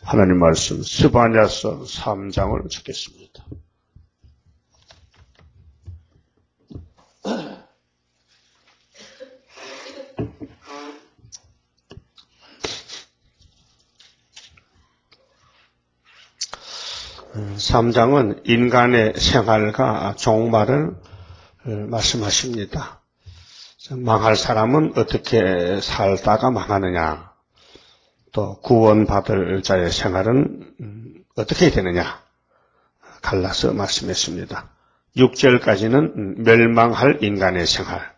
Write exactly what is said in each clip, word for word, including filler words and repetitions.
하나님 말씀 스바냐서 삼 장을 찾겠습니다. 삼 장은 인간의 생활과 종말을 말씀하십니다. 망할 사람은 어떻게 살다가 망하느냐, 또 구원받을 자의 생활은 어떻게 되느냐 갈라서 말씀했습니다. 육 절까지는 멸망할 인간의 생활.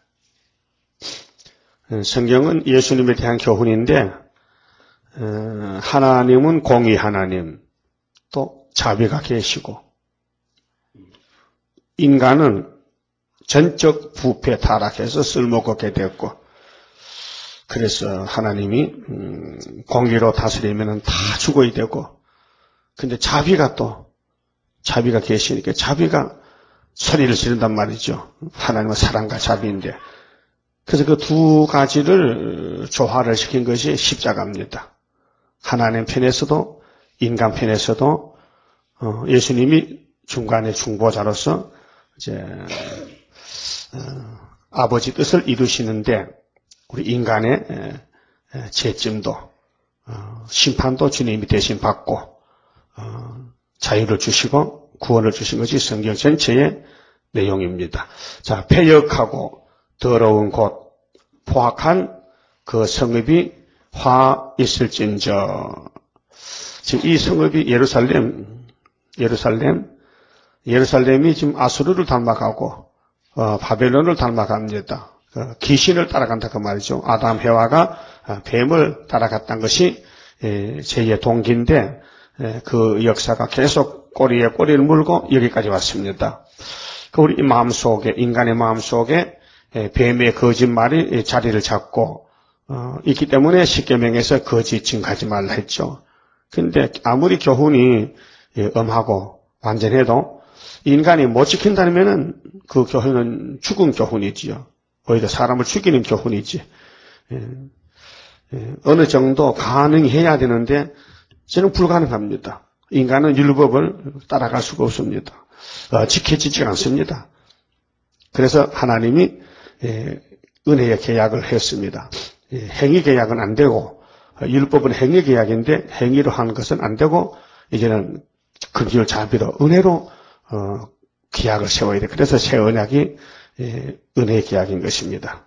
성경은 예수님에 대한 교훈인데 하나님은 공의 하나님, 또 자비가 계시고 인간은 전적 부패 타락해서 쓸모없게 됐고, 그래서 하나님이 음, 공의로 다스리면 다 죽어야 되고, 근데 자비가 또 자비가 계시니까 자비가 소리를 지른단 말이죠. 하나님은 사랑과 자비인데, 그래서 그 두 가지를 조화를 시킨 것이 십자가입니다. 하나님 편에서도 인간 편에서도 어, 예수님이 중간에 중보자로서 이제 어, 아버지 뜻을 이루시는데, 우리 인간의 에, 에, 죄짐도 어, 심판도 주님이 대신 받고 어, 자유를 주시고 구원을 주신 것이 성경 전체의 내용입니다. 자, 패역하고 더러운 곳 포악한 그 성읍이 화 있을진저. 지금 이 성읍이 예루살렘, 예루살렘, 예루살렘이 지금 아수르를 닮아가고 어, 바벨론을 닮아갑니다. 어, 귀신을 따라간다 그 말이죠. 아담 해와가 어, 뱀을 따라갔다는 것이 에, 제의 동기인데, 에, 그 역사가 계속 꼬리에 꼬리를 물고 여기까지 왔습니다. 그 우리 마음속에, 인간의 마음속에 에, 뱀의 거짓말이 자리를 잡고 어, 있기 때문에 십계명에서 거짓 증거하지 말라 했죠. 그런데 아무리 교훈이 예, 엄하고 완전해도 인간이 못 지킨다면은 그 교훈은 죽은 교훈이지요. 오히려 사람을 죽이는 교훈이지. 예, 예, 어느 정도 가능해야 되는데 저는 불가능합니다. 인간은 율법을 따라갈 수가 없습니다. 어, 지켜지지 않습니다. 그래서 하나님이 예, 은혜의 계약을 했습니다. 예, 행위 계약은 안 되고, 어, 율법은 행위 계약인데 행위로 하는 것은 안 되고, 이제는 긍휼 자비로 은혜로 어, 계약을 세워야 돼. 그래서 새 언약이 예, 은혜의 계약인 것입니다.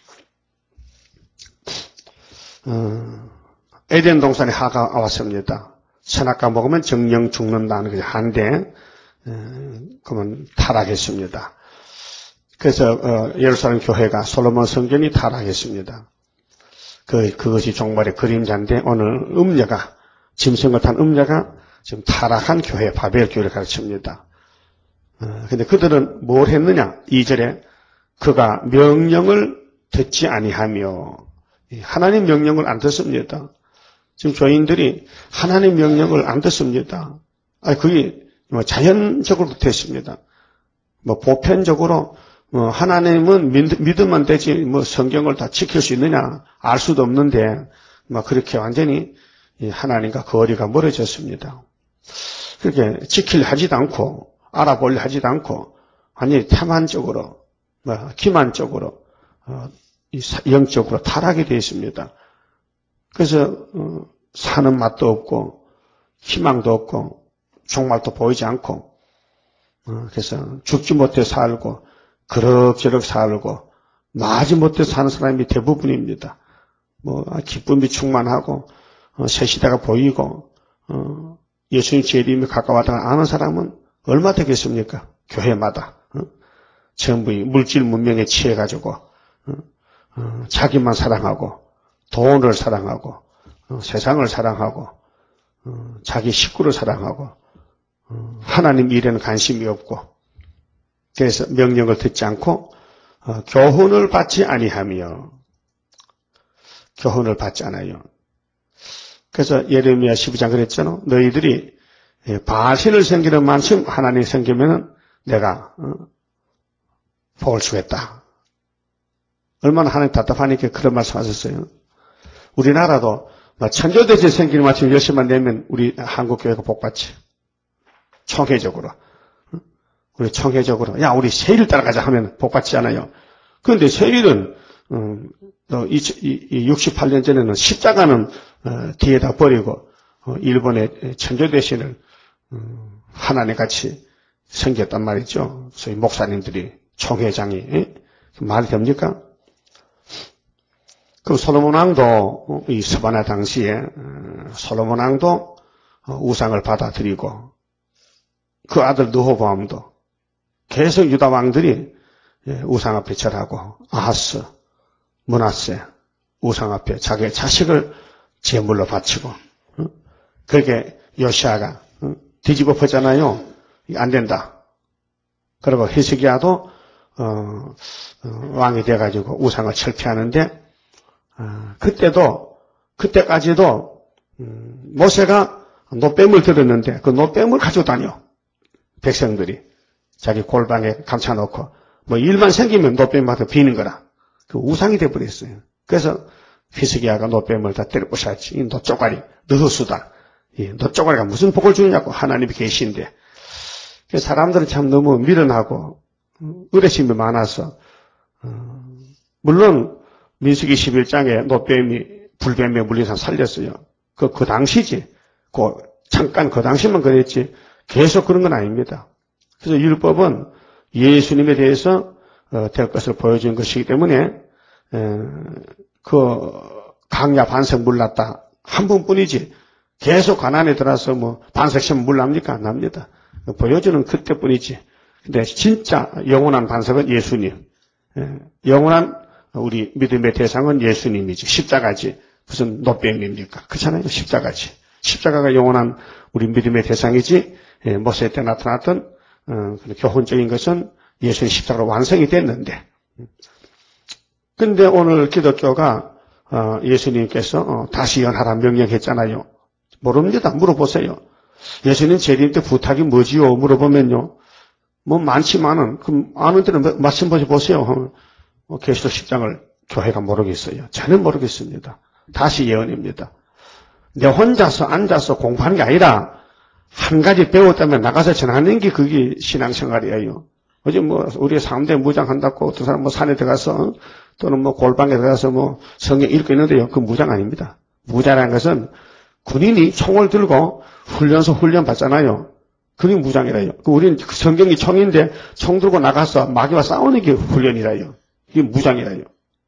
어, 에덴 동산에 하가 왔습니다. 선악과 먹으면 정령 죽는다는 것이 한데, 어, 그러면 타락했습니다. 그래서 어, 예루살렘 교회가 솔로몬 성전이 타락했습니다. 그 그것이 종말의 그림자인데, 오늘 음녀가 짐승을 탄 음녀가 지금 타락한 교회, 바벨 교회를 가르칩니다. 어, 근데 그들은 뭘 했느냐? 이 절에 그가 명령을 듣지 아니하며, 하나님 명령을 안 듣습니다. 지금 교인들이 하나님 명령을 안 듣습니다. 아니, 그게 뭐 자연적으로 됐습니다. 뭐 보편적으로 뭐 하나님은 믿으면 되지 뭐 성경을 다 지킬 수 있느냐 알 수도 없는데, 뭐 그렇게 완전히 하나님과 거리가 멀어졌습니다. 그렇게 지키려 하지도 않고 알아보려 하지도 않고 완전히 태만적으로, 뭐 기만적으로, 어, 영적으로 타락이 되어 있습니다. 그래서 어, 사는 맛도 없고 희망도 없고 종말도 보이지 않고, 어, 그래서 죽지 못해 살고 그럭저럭 살고 나지 못해 사는 사람이 대부분입니다. 뭐 기쁨이 충만하고 어, 새 시대가 보이고 어, 예수님 재림이 가까웠다고 아는 사람은 얼마 되겠습니까? 교회마다 어? 전부 물질 문명에 취해가지고 어? 어, 자기만 사랑하고 돈을 사랑하고 어, 세상을 사랑하고 어, 자기 식구를 사랑하고 어, 하나님 일에는 관심이 없고, 그래서 명령을 듣지 않고 어, 교훈을 받지 아니하며, 교훈을 받지 않아요. 그래서 예레미야 십이 장 그랬잖아. 너희들이 바알신을 섬기는 만큼 하나님 섬기면은 내가 어, 복을 주겠다. 얼마나 하나님 답답하니까 그런 말씀 하셨어요. 우리나라도 천조대제 생기는 마침 열심만 내면 우리 한국교회가 복받지. 총회적으로. 우리 총회적으로. 야, 우리 세일 따라가자 하면 복받지 않아요. 그런데 세일은, 음, 육십팔 년 전에는 십자가는 어, 뒤에다 버리고 어, 일본의 천조대신을 음, 하나님 같이 생겼단 말이죠. 소위 목사님들이 총회장이 에? 말이 됩니까? 그럼 솔로몬 왕도 이 스바나 당시에 어, 솔로몬 왕도 어, 우상을 받아들이고 그 아들 느호보암도 계속 유다 왕들이 예, 우상 앞에 절하고 아하스, 므낫세 우상 앞에 자기의 자식을 제물로 바치고 어? 그렇게 요시아가 어? 뒤집어 보잖아요. 안 된다. 그리고 히스기야도 어, 어, 왕이 돼가지고 우상을 철폐하는데 어, 그때도 그때까지도 음, 모세가 노뱀을 들었는데 그 노뱀을 가지고 다녀. 백성들이 자기 골방에 감춰놓고 뭐 일만 생기면 노뱀마다 비는 거라. 그 우상이 돼버렸어요. 그래서 히스기야가 노뱀을 다 때려 부셨지. 이 노쪼가리, 너흐수다. 이 노쪼가리가 무슨 복을 주느냐고 하나님이 계신데. 사람들은 참 너무 미련하고 의뢰심이 많아서 어, 물론 민수기 십일 장에 노뱀이 불뱀에 물린 사람 살렸어요. 그, 그 당시지. 그 잠깐 그 당시만 그랬지 계속 그런 건 아닙니다. 그래서 율법은 예수님에 대해서 어, 될 것을 보여준 것이기 때문에 에, 그 강야 반석 물났다 한 번뿐이지 계속 가난에 들어서 뭐 반석 시험 물납니까? 안 납니다. 보여주는 그때뿐이지. 근데 진짜 영원한 반석은 예수님. 에, 영원한 우리 믿음의 대상은 예수님이지. 십자가지. 무슨 노뱀입니까? 그렇잖아요. 십자가지. 십자가가 영원한 우리 믿음의 대상이지. 예, 모세 때 나타났던 어, 교훈적인 것은 예수의 십자가로 완성이 됐는데. 근데 오늘 기독교가 어, 예수님께서 어, 다시 연하라 명령했잖아요. 모릅니다. 물어보세요. 예수님 재림 때 부탁이 뭐지요? 물어보면요. 뭐 많지만은 그럼 아는 데는 말씀 보세요. 어, 계시록 십 장을 교회가 모르겠어요. 저는 모르겠습니다. 다시 예언입니다. 내 혼자서 앉아서 공부하는 게 아니라 한 가지 배웠다면 나가서 전하는 게 그게 신앙생활이에요. 어제 뭐 우리 삼 대 무장한다고 어떤 사람 뭐 산에 들어가서 또는 뭐 골방에 들어가서 뭐 성경 읽고 있는데요. 그 무장 아닙니다. 무장이라는 것은 군인이 총을 들고 훈련소 훈련 받잖아요. 그게 무장이라요. 우리는 성경이 총인데 총 들고 나가서 마귀와 싸우는 게 훈련이라요. 이게 무장이라요.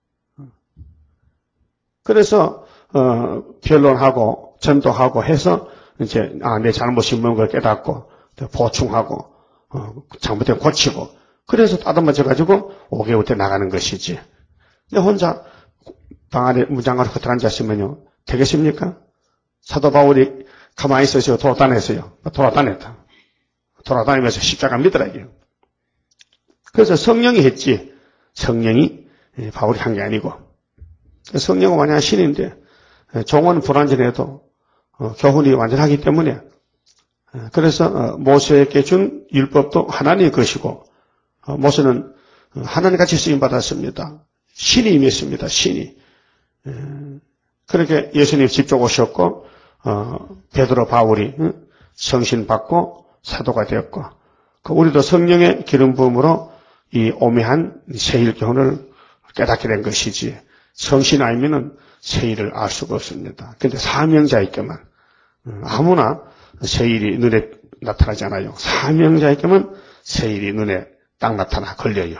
그래서 어, 변론하고 전도하고 해서 이제 아, 내 잘못이 뭔 걸 깨닫고 보충하고 어, 잘못된 고치고 그래서 따듬어져-가지고 오 개월 때 나가는 것이지. 근데 혼자 방 안에 무장하러 흩어 앉았으면요. 되겠습니까? 사도 바울이 가만히 있어서 돌아다녔어요. 돌아다녔다. 돌아다니면서 십자가 믿으라고요. 그래서 성령이 했지. 성령이 바울이 한 게 아니고. 성령은 완전한 신인데 종은 불완전해도 어, 교훈이 완전하기 때문에 그래서 어, 모세에게 준 율법도 하나님의 것이고 어, 모세는 하나님같이 쓰임받았습니다. 신이 임했습니다. 신이. 에, 그렇게 예수님 직접 오셨고 어, 베드로 바울이 응? 성신 받고 사도가 되었고 그 우리도 성령의 기름 부음으로 이 오묘한 세일 교훈을 깨닫게 된 것이지 성신 아니면은 세일을 알 수가 없습니다. 그런데 사명자에게만 아무나 세일이 눈에 나타나지 않아요. 사명자에게만 세일이 눈에 딱 나타나 걸려요.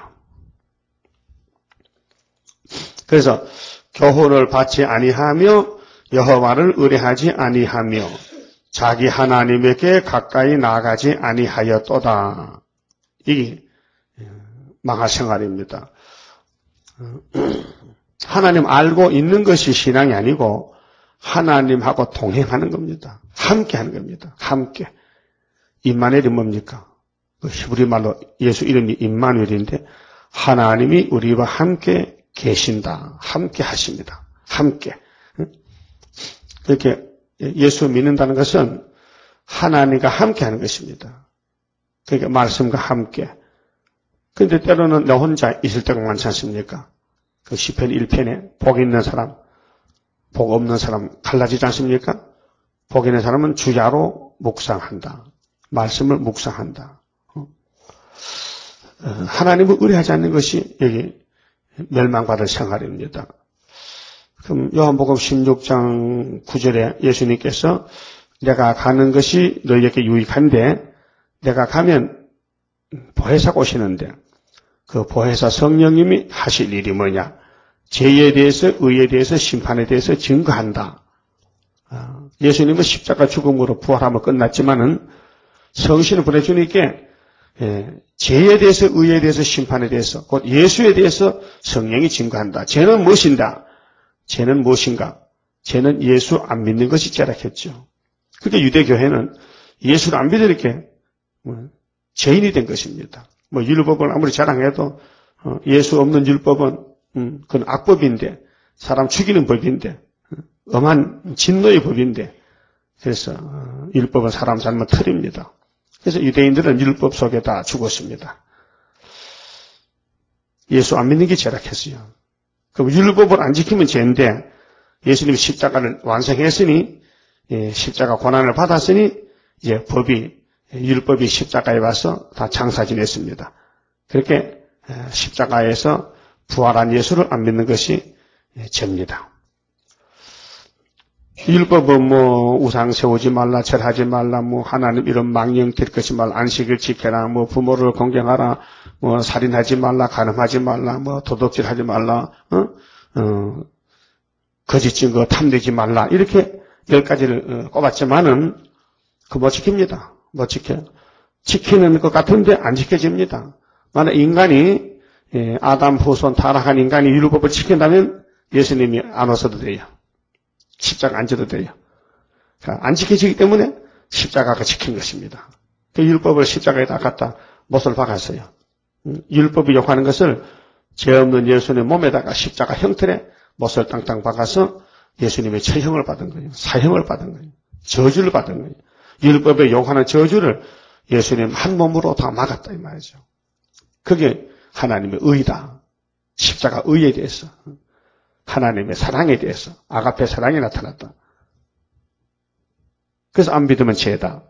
그래서 교훈을 받지 아니하며 여호와를 의뢰하지 아니하며 자기 하나님에게 가까이 나가지 아니하였도다. 이게 망할 생활입니다. 하나님 알고 있는 것이 신앙이 아니고 하나님하고 동행하는 겁니다. 함께 하는 겁니다. 함께. 임마누엘이 뭡니까? 그 히브리 말로 예수 이름이 임마누엘인데 하나님이 우리와 함께 계신다. 함께 하십니다. 함께. 그렇게 예수 믿는다는 것은 하나님과 함께 하는 것입니다. 그러니까 말씀과 함께. 그런데 때로는 나 혼자 있을 때가 많지 않습니까? 그 시편 일 편에 복 있는 사람, 복 없는 사람 갈라지지 않습니까? 복 있는 사람은 주야로 묵상한다. 말씀을 묵상한다. 하나님을 의뢰하지 않는 것이 여기 멸망받을 생활입니다. 그럼 요한복음 십육 장 구 절에 예수님께서 내가 가는 것이 너희에게 유익한데 내가 가면 보혜사가 오시는데 그 보혜사 성령님이 하실 일이 뭐냐? 죄에 대해서, 의에 대해서, 심판에 대해서 증거한다. 예수님은 십자가 죽음으로 부활함을 끝났지만은 성신을 보내주니까 죄에 대해서, 의에 대해서, 심판에 대해서, 곧 예수에 대해서 성령이 증거한다. 죄는 무엇인가? 죄는 무엇인가? 죄는 예수 안 믿는 것이 죄라했죠. 그러니까 유대교회는 예수를 안 믿으니까 죄인이 된 것입니다. 뭐 율법을 아무리 자랑해도 예수 없는 율법은 음, 그건 악법인데 사람 죽이는 법인데 엄한 진노의 법인데 그래서 율법은 사람 삶을 틀입니다. 그래서 유대인들은 율법 속에 다 죽었습니다. 예수 안 믿는 게 죄락했어요. 그럼 율법을 안 지키면 죄인데 예수님이 십자가를 완성했으니 예, 십자가 고난을 받았으니 이제 법이 율법이 십자가에 와서 다 장사 지냈습니다. 그렇게 십자가에서 부활한 예수를 안 믿는 것이 죄입니다. 율법은 뭐 우상 세우지 말라, 절하지 말라, 뭐 하나님 이런 망령 될 것이 말라, 안식을 지켜라, 뭐 부모를 공경하라, 뭐 살인하지 말라, 간음하지 말라, 뭐 도둑질하지 말라, 어? 어, 거짓 증거 탐내지 말라 이렇게 열 가지를 꼽았지만은 그 못 지킵니다. 못 지켜요. 지키는 것 같은데 안 지켜집니다. 만약 인간이 아담 후손 타락한 인간이 율법을 지킨다면 예수님이 안 오셔도 돼요. 십자가 안 져도 돼요. 안 지켜지기 때문에 십자가가 지킨 것입니다. 그 율법을 십자가에다 갖다 못을 박았어요. 율법이 욕하는 것을 죄 없는 예수님의 몸에다가 십자가 형틀에 못을 땅땅 박아서 예수님의 처형을 받은 거예요. 사형을 받은 거예요. 저주를 받은 거예요. 율법에 욕하는 저주를 예수님 한 몸으로 다 막았다 이 말이죠. 그게 하나님의 의다. 십자가 의에 대해서 하나님의 사랑에 대해서 아가페 사랑이 나타났다. 그래서 안 믿으면 죄다.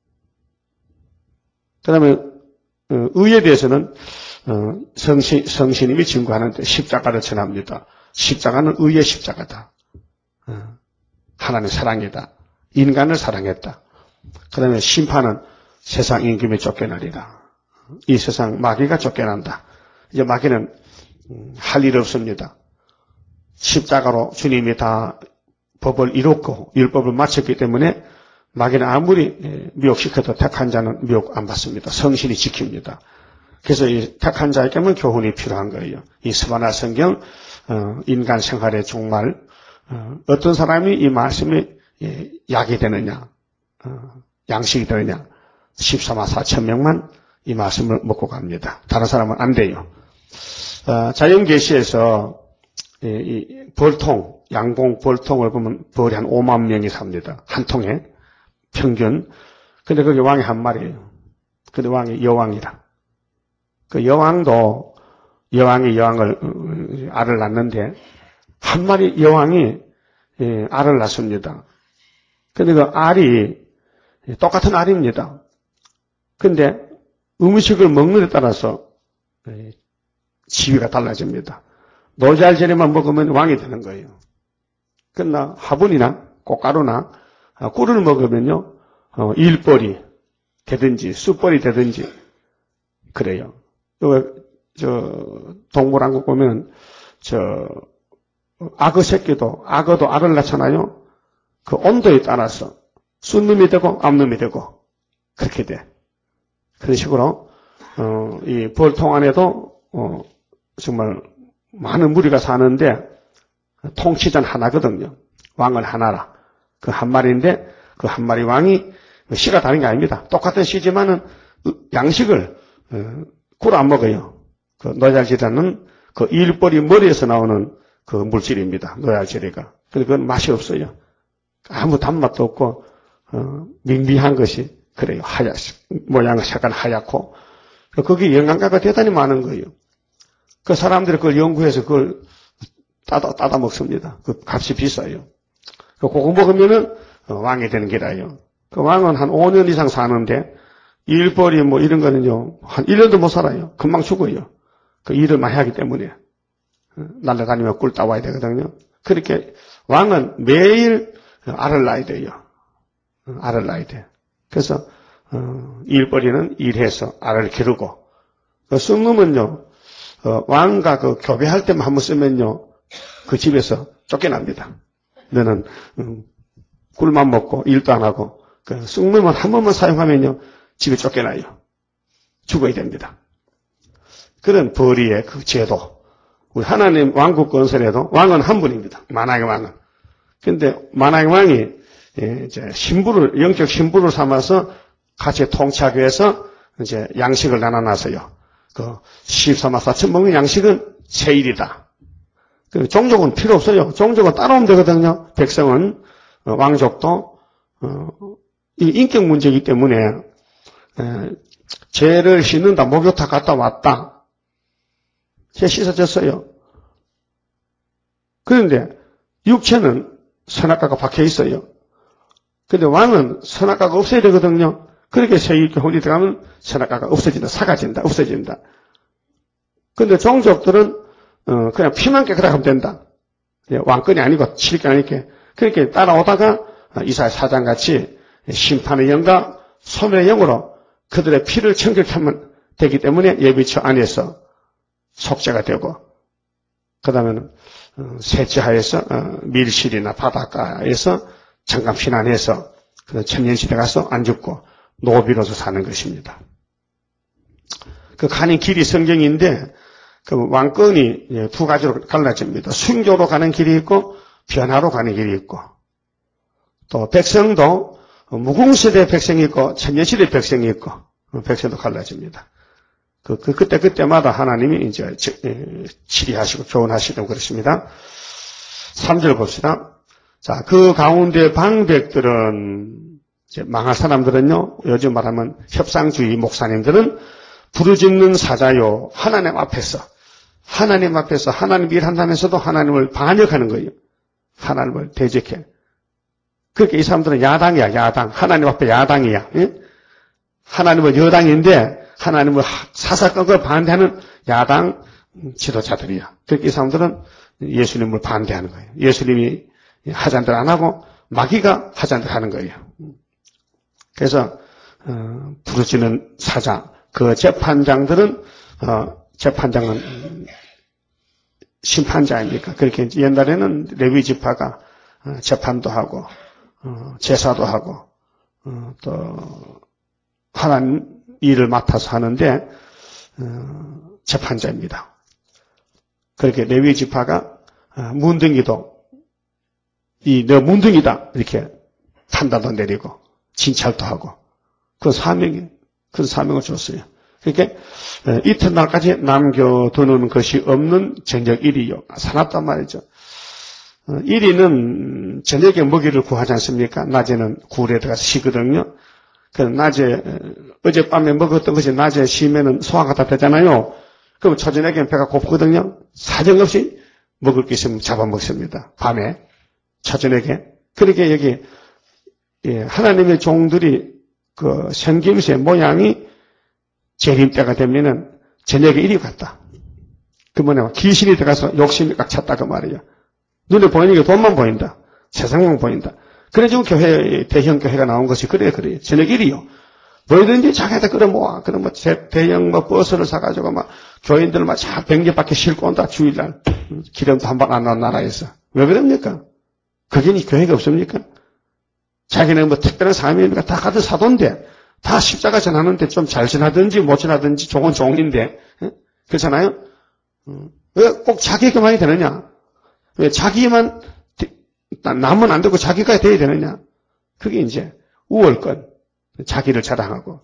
그 다음에 의에 대해서는 성신, 성신님이 증거하는데 십자가를 전합니다. 십자가는 의의 십자가다. 하나님의 사랑이다. 인간을 사랑했다. 그 다음에 심판은 세상 임금에 쫓겨나리라. 이 세상 마귀가 쫓겨난다. 이제 마귀는 할 일 없습니다. 십자가로 주님이 다 법을 이뤘고 율법을 마쳤기 때문에 마귀는 아무리 미혹시켜도 택한 자는 미혹 안 받습니다. 성신이 지킵니다. 그래서 이 택한 자에게는 교훈이 필요한 거예요. 이 스바나 성경 인간 생활의 종말 어떤 사람이 이 말씀이 약이 되느냐 양식이 되느냐 십사만 사천 명만 이 말씀을 먹고 갑니다. 다른 사람은 안 돼요. 자연계시에서 이, 이 벌통, 양봉 벌통을 보면 벌이 한 오만 명이 삽니다. 한 통에 평균. 근데 그게 왕이 한 마리예요. 근데 왕이 여왕이라. 그 여왕도 여왕이 여왕을 알을 낳는데 한 마리 여왕이 알을 낳습니다. 근데 그 알이 똑같은 알입니다. 근데 음식을 먹는 데 따라서 지위가 달라집니다. 노잘재료만 먹으면 왕이 되는 거예요. 그러나 화분이나 꽃가루나 꿀을 먹으면요 일벌이 되든지 숯벌이 되든지 그래요. 저 동물왕국 보면 저 악어 새끼도 악어도 알을 낳잖아요. 그 온도에 따라서 쑥놈이 되고 암놈이 되고 그렇게 돼. 그런 식으로 어, 이 벌통 안에도 어, 정말 많은 무리가 사는데 통치자는 하나거든요. 왕은 하나라. 그 한 마리인데 그 한 마리 왕이 씨가 다른 게 아닙니다. 똑같은 씨지만은 양식을 어, 꿀 안 먹어요. 그 노잘지라는 그 일벌이 머리에서 나오는 그 물질입니다. 노잘지리가. 근데 그건 맛이 없어요. 아무 단맛도 없고 어, 밍밍한 것이 그래요. 하얗 모양 색깔 하얗고 거기 영양가가 대단히 많은 거예요. 그 사람들이 그걸 연구해서 그걸 따다, 따다 먹습니다. 그 값이 비싸요. 그거 먹으면은 왕이 되는 게라요. 그 왕은 한 오 년 이상 사는데 일벌이 뭐 이런 거는요 한 일 년도 못 살아요. 금방 죽어요. 그 일을 많이 하기 때문에 날아다니며 꿀 따와야 되거든요. 그렇게 왕은 매일 알을 낳아야 돼요. 알을 낳아야 돼. 그래서 어, 일벌이는 일해서 알을 기르고 그 쑥놈은요 어, 왕과 그 교배할 때만 한번 쓰면요 그 집에서 쫓겨납니다. 너는 음, 꿀만 먹고 일도 안 하고 그 쑥놈은 한 번만 사용하면요 집에 쫓겨나요. 죽어야 됩니다. 그런 벌이의 그 제도. 우리 하나님 왕국 건설에도 왕은 한 분입니다. 만왕의 왕은. 그런데 만왕의 왕이 이제 신부를 영적 신부를 삼아서 같이 통치하기 위해서 이제 양식을 나눠놨어요. 그 십삼만 사천 먹는 양식은 세일이다. 그 종족은 필요 없어요. 종족은 따라오면 되거든요. 백성은 어, 왕족도 어, 이 인격 문제이기 때문에 에, 죄를 씻는다. 목욕탕 갔다 왔다. 죄 씻어졌어요. 그런데 육체는 선악과가 박혀 있어요. 그런데 왕은 선악과가 없어야 되거든요. 그렇게 세일교 혼이 들어가면 선악과가 없어진다. 사라진다. 없어진다. 그런데 종족들은 어, 그냥 피만 깨끗하면 된다. 왕권이 아니고 칠권 아니게 그렇게 따라오다가 이사야 사장같이 심판의 영과 소멸의 영으로 그들의 피를 청결케 하면 되기 때문에 예비처 안에서 속죄가 되고 그 다음에는 세치하에서 밀실이나 바닷가에서 잠깐 피난해서 천년시대 가서 안 죽고 노비로서 사는 것입니다. 그 가는 길이 성경인데 그 왕권이 두 가지로 갈라집니다. 순교로 가는 길이 있고 변화로 가는 길이 있고 또 백성도 무궁시대 백성이 있고 천년시대 백성이 있고 백성도 갈라집니다. 그, 그 그때 그때마다 하나님이 이제 치리하시고 교훈하시고 그렇습니다. 삼 절 봅시다. 자, 그 가운데 방백들은 이제 망할 사람들은요. 요즘 말하면 협상주의 목사님들은 부르짖는 사자요. 하나님 앞에서 하나님 앞에서 하나님 일한다면서도 하나님을 반역하는 거예요. 하나님을 대적해. 그렇게 이 사람들은 야당이야, 야당. 하나님 앞에 야당이야. 예? 하나님은 여당인데 하나님을 사사건건 반대하는 야당 지도자들이야. 그렇게 이 사람들은 예수님을 반대하는 거예요. 예수님이 하잔들 안 하고 마귀가 하잔들 하는 거예요. 그래서 어, 부르짖는 사자, 그 재판장들은 어, 재판장은 심판자입니까? 그렇게 옛날에는 레위 지파가 어, 재판도 하고 어, 제사도 하고 어, 또 하나님 일을 맡아서 하는데 어, 재판자입니다. 그렇게 레위 지파가 어, 문둥이도 이 너 문둥이다 이렇게 판단도 내리고 진찰도 하고 그 사명이 그 사명을 줬어요. 그렇게 어, 이튿날까지 남겨두는 것이 없는 저녁 일이요. 사납단 말이죠. 어, 일이는 저녁에 먹이를 구하지 않습니까? 낮에는 굴에 들어가서 쉬거든요. 그 낮에 어젯밤에 먹었던 것이 낮에 쉬면은 소화가 다 되잖아요. 그럼 초저녁에는 배가 고프거든요. 사정없이 먹을 게 있으면 잡아먹습니다. 밤에 초저녁에. 그렇게 여기 예, 하나님의 종들이 그 생김새 모양이 재림 때가 되면은 저녁에 이리 갔다. 그 뭐냐 귀신이 들어가서 욕심이 꽉 찼다 그 말이에요. 눈에 보이는 게 돈만 보인다. 세상만 보인다. 그래 지금 교회 대형 교회가 나온 것이 그래 그래 저녁 일이요. 뭐든지 자기한테 끌어모아. 그럼 뭐 대형 뭐 버스를 사가지고 막 교인들 막 자 백리 밖에 싣고 온다 주일날 기름도 한 방 안 나온 나라에서 왜 그럽니까? 그게 교회가 없습니까? 자기는 뭐 특별한 사람이니까 다 가든 사돈데 다 십자가 전하는데 좀 잘 전하든지 못 전하든지 종은 종인데 그렇잖아요. 왜 꼭 자기에게만이 되느냐? 왜 자기만 남은 안 되고 자기가 돼야 되느냐? 그게 이제 우월권, 자기를 자랑하고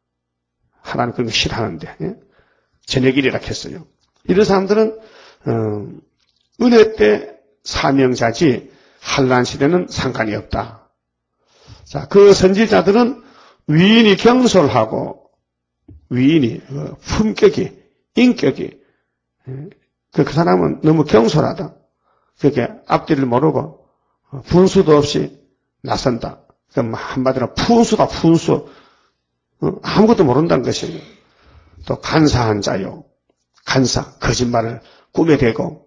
하나님 그런 거 싫어하는데 예? 저녁일이라 했어요. 이런 사람들은 어, 은혜 때 사명자지 환난 시대는 상관이 없다. 자, 그 선지자들은 위인이 경솔하고 위인이 그 품격이 인격이 그, 그 사람은 너무 경솔하다. 그렇게 앞뒤를 모르고 분수도 없이 나선다. 그럼 한마디로 푼수다, 푼수. 아무것도 모른다는 것이에요. 또 간사한 자요. 간사, 거짓말을 꿈에 대고.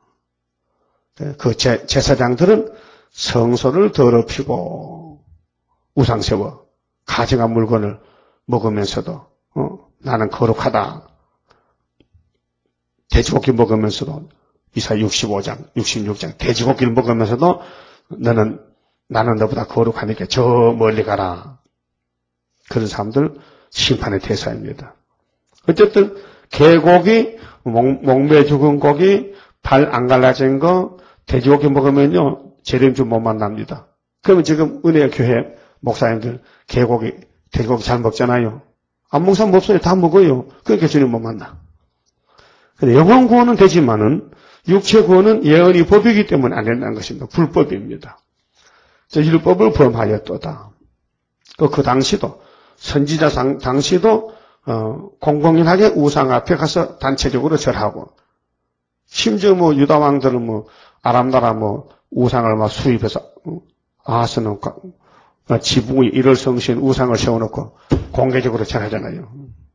그 제, 제사장들은 성소를 더럽히고 우상 세워 가증한 물건을 먹으면서도 어, 나는 거룩하다. 돼지고기 먹으면서도 이사 육십오 장, 육십육 장 돼지고기를 먹으면서도 너는 나는 너보다 거룩하니까 저 멀리 가라. 그런 사람들 심판의 대상입니다. 어쨌든 개고기, 목, 목매 죽은 고기, 발 안 갈라진 거, 돼지고기 먹으면요 재림주 못 만납니다. 그러면 지금 은혜 교회 목사님들 개고기, 돼지고기 잘 먹잖아요. 안 먹는 사람 없어요. 다 먹어요. 그러니까 주님 못 만나. 근데 영혼 구원은 되지만은 육체 구원은 예언이 법이기 때문에 안 된다는 것입니다. 불법입니다. 저 율법을 범하였도다. 그, 그 당시도 선지자 당, 당시도 어, 공공연하게 우상 앞에 가서 단체적으로 절하고 심지어 뭐 유다 왕들은 뭐 아람 나라 뭐 우상을 막 수입해서 아하스는 지붕의 일월 성신 우상을 세워놓고 공개적으로 절하잖아요.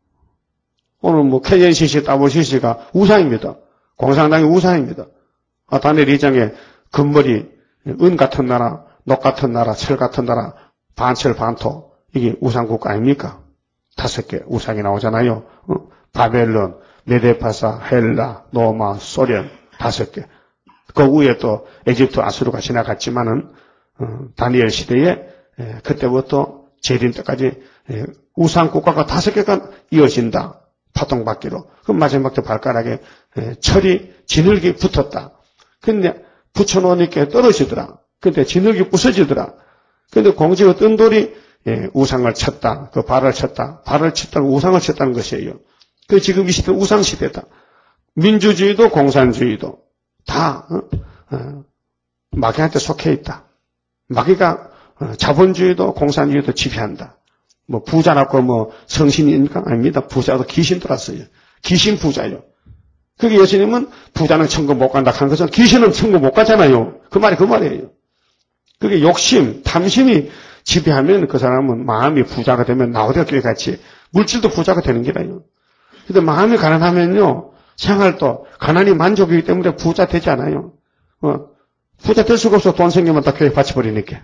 오늘 뭐 케이엔씨씨, 더블유씨씨가 우상입니다. 공산당이 우상입니다. 아, 다니엘 이 장에 금머리, 은 같은 나라, 녹 같은 나라, 철 같은 나라, 반철 반토 이게 우상국가 아닙니까? 다섯 개 우상이 나오잖아요. 어? 바벨론, 메데파사, 헬라, 노마, 소련 다섯 개. 그 위에 또 에집트, 아수르가 지나갔지만은 어, 다니엘 시대에 에, 그때부터 재림 때까지 에, 우상국가가 다섯 개가 이어진다. 파동받기로. 그럼 마지막 때 발가락에 에, 철이 진흙이 붙었다. 근데 붙여놓으니까 떨어지더라. 근데 진흙이 부서지더라. 근데 공지가 뜬 돌이 예, 우상을 쳤다. 그 발을 쳤다. 발을 쳤다는 우상을 쳤다는 것이에요. 그 지금 이 시대는 우상 시대다. 민주주의도 공산주의도 다 어? 어, 마귀한테 속해 있다. 마귀가 어, 자본주의도 공산주의도 지배한다. 뭐 부자라고 뭐 성신입니까? 아닙니다. 부자도 귀신 들었어요. 귀신 부자요. 그게 예수님은 부자는 천국 못 간다 하는 것은 귀신은 천국 못 가잖아요. 그 말이 그 말이에요. 그게 욕심, 탐심이 지배하면 그 사람은 마음이 부자가 되면 나우대교회 같이 물질도 부자가 되는 게라요. 근데 마음이 가난하면요, 생활도 가난이 만족이기 때문에 부자 되지 않아요. 어, 부자 될 수가 없어. 돈 생기면 다 교회 바쳐버리니까.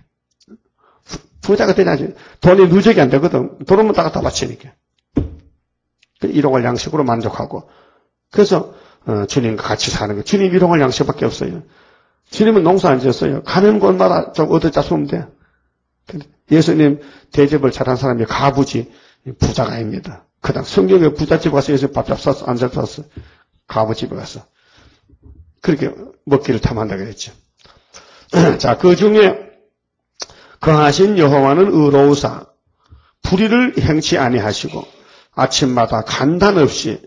부자가 되냐지. 돈이 누적이 안 되거든. 돈 없으면 다 갖다 바치니까. 일용할 양식으로 만족하고. 그래서 어, 주님과 같이 사는 거. 주님 일용할 양식밖에 없어요. 주님은 농사 안 지었어요. 가는 곳마다 좀 얻어짜 쓰면 돼. 예수님 대접을 잘한 사람이 가부지 부자가 아닙니다. 그다음 성경에 부잣집에 가서 예수님 밥 잡쌌어? 안 잡쌌어? 가부집에 가서. 그렇게 먹기를 탐한다 그랬죠. 자, 그 중에 거하신 여호와는 의로우사 불의를 행치 아니하시고 아침마다 간단 없이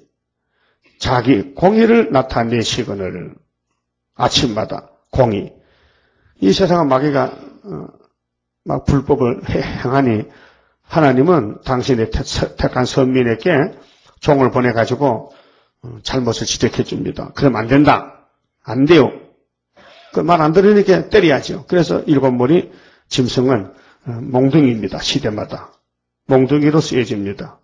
자기 공의를 나타내시거늘. 아침마다 공의. 이 세상은 마귀가 어, 막 불법을 행하니 하나님은 당신의 택한 선민에게 종을 보내가지고 잘못을 지적해 줍니다. 그러면 안 된다. 안 돼요. 그 말 안 들으니까 때려야죠. 그래서 일곱 머리 짐승은 몽둥이입니다. 시대마다. 몽둥이로 쓰여집니다.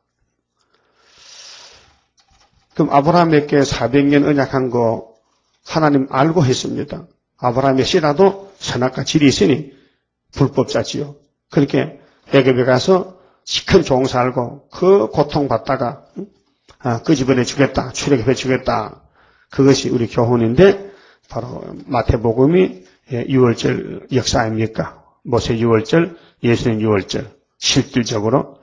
그럼 아브라함에게 사백 년 언약한 거 하나님 알고 했습니다. 아브라함의 씨라도 선악과 질이 있으니 불법자지요. 그렇게 애굽에 가서 큰 종 살고 그 고통받다가 아, 끄집어내 주겠다. 출애굽해 주겠다. 그것이 우리 교훈인데 바로 마태복음이 유월절 역사 아닙니까? 모세 유월절, 예수님 유월절 실질적으로.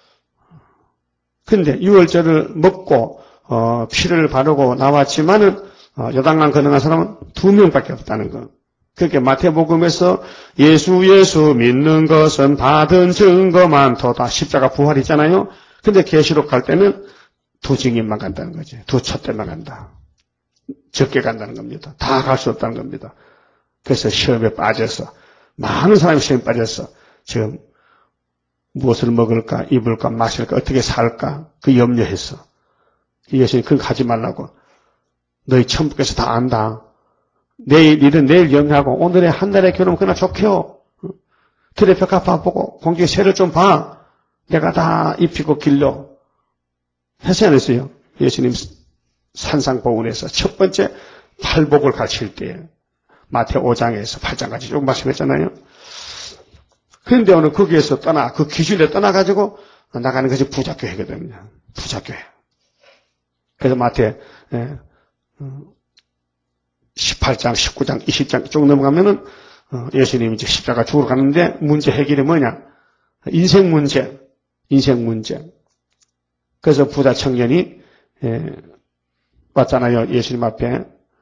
근데 유월절을 먹고 어, 피를 바르고 나왔지만은 어, 요단강 건너간 사람은 두 명밖에 없다는 거. 그렇게 마태복음에서 예수 예수 믿는 것은 받은 증거 많도다. 십자가 부활이잖아요. 근데 계시록 갈 때는 두 증인만 간다는 거지. 두 촛대만 간다. 적게 간다는 겁니다. 다 갈 수 없다는 겁니다. 그래서 시험에 빠져서 많은 사람이 시험에 빠져서 지금 무엇을 먹을까, 입을까, 마실까, 어떻게 살까 그 염려했어. 예수님 그거 하지 말라고. 너희 천부께서 다 안다. 내일 일은 내일 염려하고 오늘의 한 달의 결혼 그나 좋게요. 들의 벽화파 보고 공중의 새를 좀 봐. 내가 다 입히고 길러. 했어요 안 했어요? 예수님 산상보훈에서 첫 번째 팔복을 가르칠 때 마태 오 장에서 팔 장까지 쭉 말씀했잖아요. 그런데 오늘 거기에서 떠나 그 기준에 떠나가지고 나가는 것이 부자교회거든요. 부자교회. 그래서 마태 십팔 장, 십구 장, 이십 장 쭉 넘어가면은 예수님이 이제 십자가 죽으러 가는데 문제 해결이 뭐냐? 인생 문제, 인생 문제. 그래서 부자 청년이 왔잖아요. 예수님 앞에.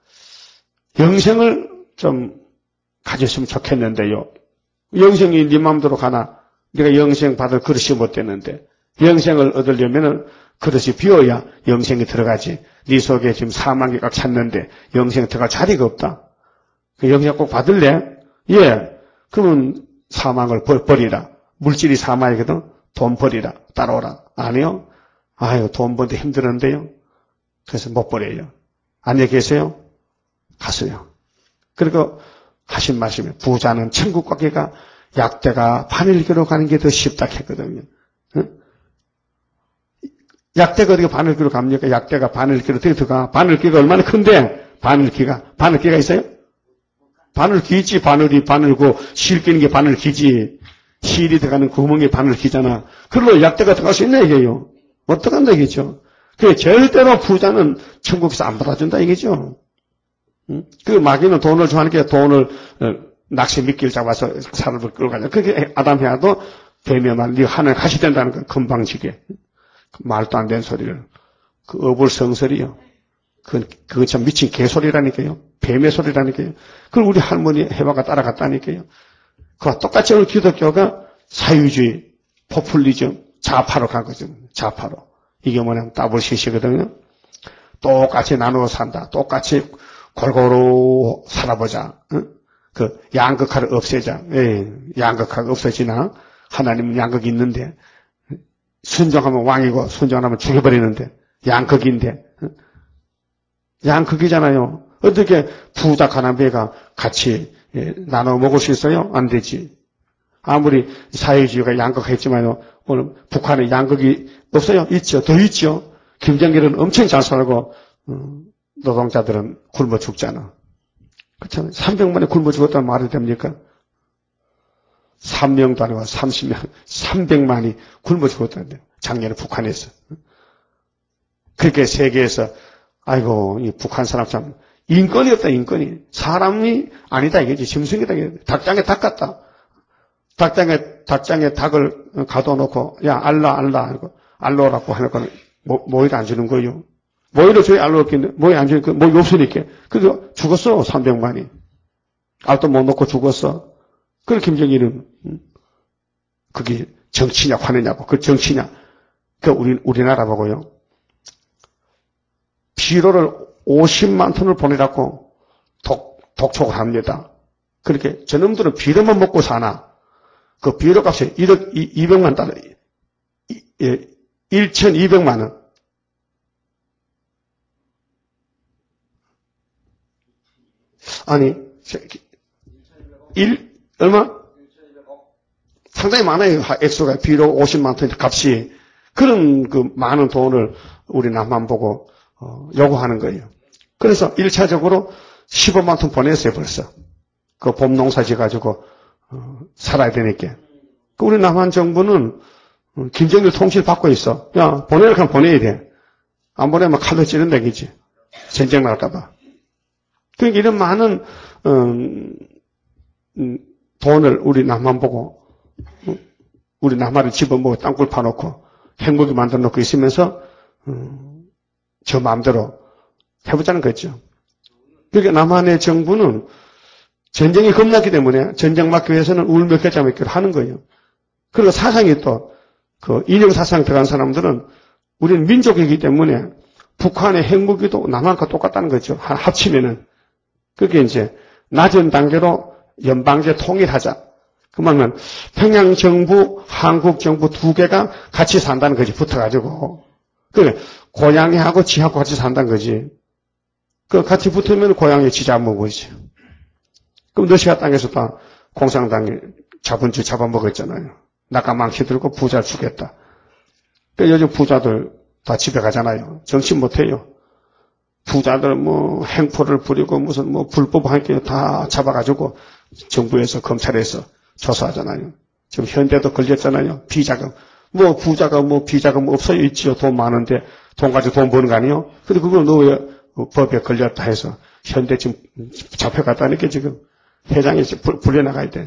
영생을 좀 가졌으면 좋겠는데요. 영생이 네 마음대로 가나? 네가 영생 받을 그릇이 못 되는데 영생을 얻으려면은 그릇이 비어야 영생이 들어가지. 네 속에 지금 사만 개가 찼는데 영생 들어갈 자리가 없다. 그 영생 꼭 받을래? 예. 그러면 사망을 버리라. 물질이 사망이거든. 돈 버리라. 따라오라. 아니요. 아유, 돈 버는데 힘들었는데요. 그래서 못 버려요. 안녕히 계세요? 갔어요. 그리고 하신 말씀이 부자는 천국 가기가 약대가 바늘기로 가는 게 더 쉽다 했거든요. 응? 약대가 어떻게 바늘기로 갑니까? 약대가 바늘기로 어떻게 들어가? 바늘기가 얼마나 큰데? 바늘기가. 바늘기가 있어요? 바늘기지. 바늘이 바늘고 실 끼는 게 바늘기지. 실이 들어가는 구멍이 바늘기잖아. 그걸로 약대가 들어갈 수 있나 이게요? 못 들어간다 이게죠. 그 절대로 부자는 천국에서 안 받아준다 이게죠. 응? 그 마귀는 돈을 좋아하니까 돈을 낚시 미끼를 잡아서 사람을 끌고 가자. 그게 아담 해야도 뱀의 말, 네가 하늘 가시 된다는 거 금방지게. 말도 안 되는 소리를. 그 어불성설이요. 그, 그건 참 미친 개소리라니까요. 뱀의 소리라니까요. 그걸 우리 할머니 해마가 따라갔다니까요. 그와 똑같이 오늘 기독교가 사유주의, 포퓰리즘, 좌파로 간 거죠. 좌파로. 이게 뭐냐면 더블 시시거든요. 똑같이 나누어 산다. 똑같이 골고루 살아보자. 응? 그 양극화를 없애자. 예, 양극화가 없어지나? 하나님은 양극이 있는데 순종하면 왕이고 순종하면 죽여버리는데 양극인데 응? 양극이잖아요. 어떻게 부자 가난배가 같이 예, 나눠 먹을 수 있어요? 안 되지. 아무리 사회주의가 양극화했지만요. 오늘 북한에 양극이 없어요? 있죠. 더 있죠. 김정일은 엄청 잘 살고 음, 노동자들은 굶어 죽잖아. 그렇잖아요. 삼백만이 굶어 죽었다는 말이 됩니까? 삼 명도 아니고 삼십 명, 삼백만이 굶어 죽었다는데 작년에 북한에서. 그렇게 세계에서 아이고 이 북한 사람 참 인권이 없다. 인권이. 사람이 아니다 이게지. 짐승이다 이게. 닭장에 닭 같다. 닭장에 닭장에 닭을 가둬놓고 야 알라 알라 하고 알로라고 하니까 뭐 모이를 안 주는 거예요. 모이를 줘야 알로 없겠는데 모이 안 주니까 모이 없으니까. 그래서 죽었어 삼백만이. 알도 못 놓고 죽었어. 그걸 김정일은 그게 정치냐 화내냐고. 그 정치냐. 그 우리 우리나라 보고요. 비료를 오십만 톤을 보내라고 독 독촉을 합니다. 그렇게 저놈들은 비료만 먹고 사나. 그 비료 값이 일억 이백만 달러, 천이백만 원. 아니, 일, 얼마? 상당히 많아요. 액수가 비료 오십만 톤 값이. 그런 그 많은 돈을 우리 남만 보고 어, 요구하는 거예요. 그래서 일차적으로 십오만 톤 보냈어요, 벌써. 그 봄농사 지어가지고 어, 살아야 되니까. 우리 남한 정부는 김정일 통치를 받고 있어. 야, 보내라 하면 보내야 돼. 안 보내면 칼로 찌른다, 이거지. 전쟁 날까봐. 그러니까 이런 많은, 음, 음, 돈을 우리 남한 보고, 우리 남한을 집어먹고 땅굴 파놓고, 행복이 만들어 놓고 있으면서, 음, 저 마음대로 해보자는 거죠. 그러니까 남한의 정부는 전쟁이 겁났기 때문에 전쟁 막기 위해서는 울며 겨자 먹기를 하는 거예요. 그리고 사상이 또, 그 인형 사상 들어간 사람들은 우리는 민족이기 때문에 북한의 핵무기도 남한과 똑같다는 거죠. 합치면은. 그게 이제 낮은 단계로 연방제 통일하자. 그 말은 평양 정부, 한국 정부 두 개가 같이 산다는 거지. 붙어가지고. 그래. 고양이하고 지하고 같이 산다는 거지. 그 같이 붙으면 고양이 지 잡아먹지. 그럼 러시아 땅에서 다 공산당이 자본주의 잡아먹었잖아요. 나까망치 들고 부자 주겠다. 그러니까 요즘 부자들 다 집에 가잖아요. 정치 못해요. 부자들 뭐 행포를 부리고 무슨 뭐 불법 hành 기 다 잡아가지고 정부에서 검찰에서 조사하잖아요. 지금 현대도 걸렸잖아요. 비자금. 뭐 부자가 뭐 비자금 없어요. 있지요. 돈 많은데 돈 가지고 돈 버는 거 아니에요? 근데 그걸 너 왜 법에 걸렸다 해서 현대 지금 잡혀갔다니까 지금 회장이 불려나가야 돼.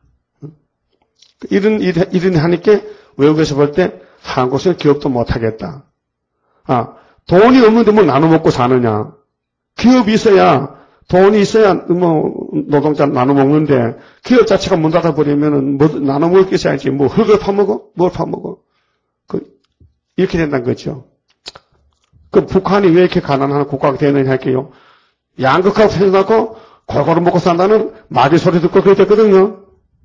이런 일, 이런 하니까 외국에서 볼 때 한국에서 기업도 못하겠다. 아, 돈이 없는데 뭘 나눠 먹고 사느냐. 기업이 있어야, 돈이 있어야 뭐 노동자 나눠 먹는데 기업 자체가 문 닫아버리면은 뭐 나눠 먹을 게 있어야지. 뭐 흙을 파먹어? 뭘 파먹어? 그, 이렇게 된다는 거죠. 그 북한이 왜 이렇게 가난한 국가가 되느냐 할게요. 양극화가 생겨나고 골고루 먹고 산다는 마귀 소리 듣고 그렇게 됐거든요.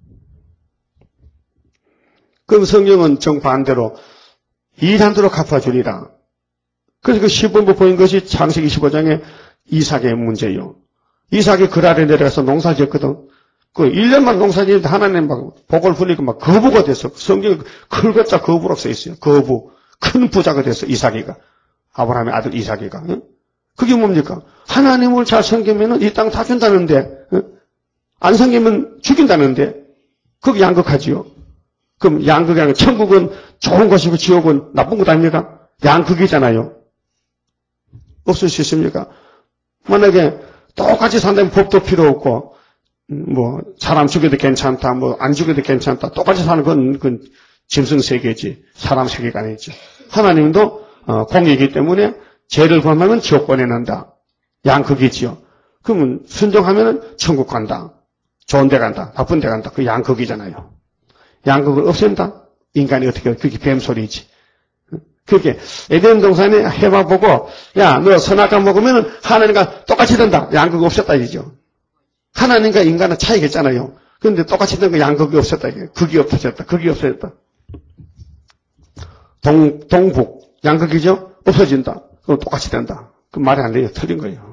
그럼 성경은 정반대로 일한대로 갚아주리라. 그래서 그 시범부 보인 것이 창세기 이십오 장의 이삭의 문제예요. 이삭이 그 아래 내려가서 농사 지었거든. 그 일 년만 농사 지는데 하나님 막 복을 불리고 막 거부가 됐어. 성경에 클것자 거부라고 써 있어요. 거부. 큰 부자가 됐어, 이삭이가. 아브라함의 아들 이삭이가. 응? 그게 뭡니까? 하나님을 잘 섬기면 이 땅 다 준다는데, 응? 안 섬기면 죽인다는데, 그게 양극하지요. 그럼 양극이 아니라 천국은 좋은 것이고 지옥은 나쁜 것 아닙니까? 양극이잖아요. 없을 수 있습니까? 만약에 똑같이 산다면 법도 필요 없고, 뭐, 사람 죽여도 괜찮다, 뭐, 안 죽여도 괜찮다. 똑같이 사는 건, 그건 짐승 세계지. 사람 세계가 아니죠. 하나님도, 어, 공이기 때문에 죄를 범하면 지옥 보내는다. 양극이지요. 그러면 순종하면은 천국 간다. 좋은 데 간다. 나쁜 데 간다. 그 양극이잖아요. 양극을 없앤다? 인간이 어떻게, 그게 뱀소리지. 그렇게 에덴 동산에 해봐보고, 야, 너 선악과 먹으면 하나님과 똑같이 된다. 양극이 없었다, 이죠. 하나님과 인간은 차이가 있잖아요. 그런데 똑같이 된 거 양극이 없었다, 이게. 극이 없어졌다. 극이 없어졌다. 동, 동북. 양극이죠? 없어진다. 그럼 똑같이 된다. 그 말이 안 돼요. 틀린 거예요.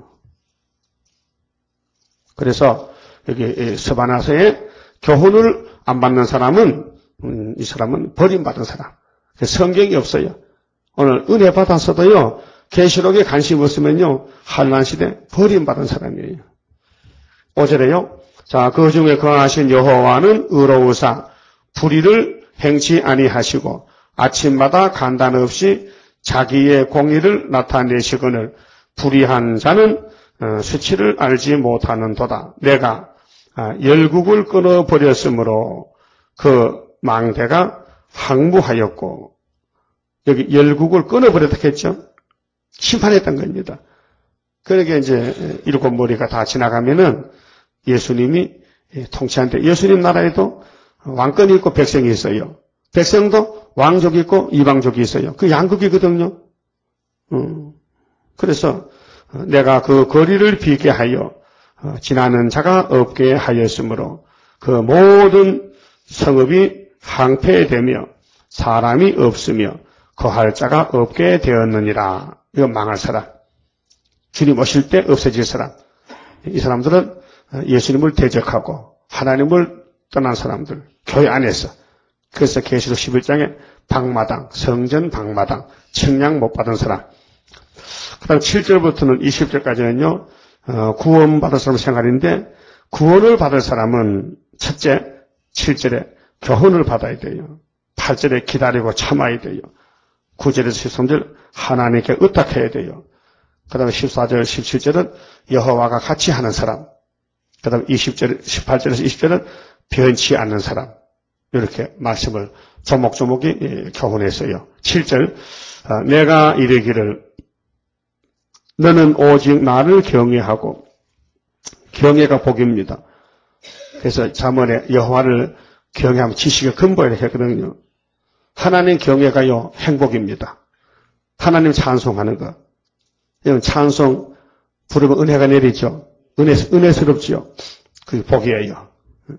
그래서 여기 서바나서에 교훈을 안 받는 사람은, 음, 이 사람은 버림받은 사람. 성경이 없어요. 오늘 은혜 받았어도요, 계시록에 관심 없으면요, 한란 시대 버림받은 사람이에요. 오 절에요. 자, 그 중에 거하신 여호와는 의로우사 불의를 행치 아니하시고 아침마다 간단 없이 자기의 공의를 나타내시거늘 불의한 자는 수치를 알지 못하는도다. 내가 열국을 끊어버렸으므로 그 망대가 항무하였고, 여기 열국을 끊어버렸다 했죠. 심판했던 겁니다. 그러니까 이제 일곱 머리가 다 지나가면은 예수님이 통치하는데, 예수님 나라에도 왕권이 있고 백성이 있어요. 백성도 왕족이 있고 이방족이 있어요. 그 양극이거든요. 음, 그래서 내가 그 거리를 비게 하여 지나는 자가 없게 하였으므로 그 모든 성읍이 황폐되며 사람이 없으며 거할 자가 없게 되었느니라. 이거 망할 사람. 주님 오실 때 없어질 사람. 이 사람들은 예수님을 대적하고 하나님을 떠난 사람들. 교회 안에서. 그래서 계시록 십일 장에 방마당, 성전 방마당, 측량 못 받은 사람. 그 다음 칠 절부터는 이십 절까지는요, 어, 구원받을 사람 생활인데, 구원을 받을 사람은 첫째, 칠 절에 교훈을 받아야 돼요. 팔 절에 기다리고 참아야 돼요. 구 절에서 십삼 절 하나님께 의탁해야 돼요. 그 다음에 십사 절, 십칠 절은 여호와가 같이 하는 사람. 그 다음에 이십 절, 십팔 절에서 이십 절은 변치 않는 사람. 이렇게 말씀을 조목조목이 교훈했어요. 칠 절, 내가 이르기를 너는 오직 나를 경외하고, 경외가 복입니다. 그래서 잠언에 여호와를 경외하면 지식의 근본이라고 했거든요. 하나님 경외가요 행복입니다. 하나님 찬송하는 것. 이건 찬송 부르면 은혜가 내리죠. 은혜, 은혜스럽지요. 그게 복이에요.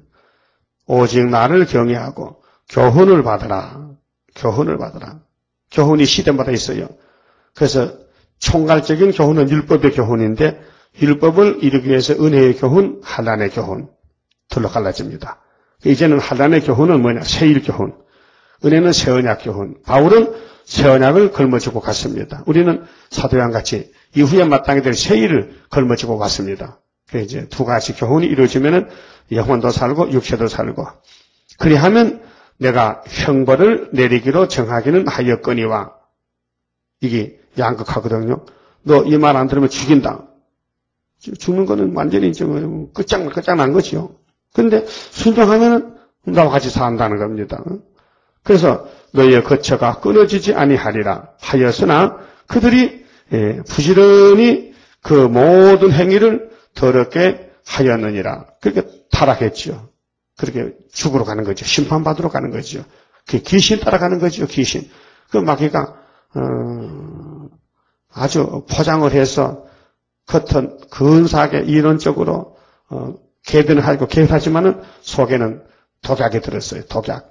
오직 나를 경외하고 교훈을 받으라. 교훈을 받으라. 교훈이 시대마다 있어요. 그래서 총괄적인 교훈은 율법의 교훈인데 율법을 이루기 위해서 은혜의 교훈, 하나님의 교훈 둘로 갈라집니다. 이제는 한란의 교훈은 뭐냐? 새일 교훈. 은혜는 새 언약 교훈. 바울은 새 언약을 걸머쥐고 갔습니다. 우리는 사도양 같이 이후에 마땅히 될 새 일을 걸머쥐고 갔습니다. 그 이제 두 가지 교훈이 이루어지면은 영혼도 살고 육체도 살고. 그리하면 내가 형벌을 내리기로 정하기는 하였거니와. 이게 양극하거든요. 너 이 말 안 들으면 죽인다. 죽는 거는 완전히 좀 끝장, 끝장난 거지요. 그런데 순종하면은 나와 같이 산다는 겁니다. 그래서 너희의 거처가 끊어지지 아니하리라 하였으나 그들이 부지런히 그 모든 행위를 더럽게 하였느니라. 그렇게 타락했죠. 그렇게 죽으러 가는 거죠. 심판받으러 가는 거죠. 그 귀신 따라가는 거죠. 귀신. 그 마귀가 어, 아주 포장을 해서 겉은 근사하게 이론적으로 어, 개변을 하고 개입하지만은 속에는 독약이 들었어요. 독약.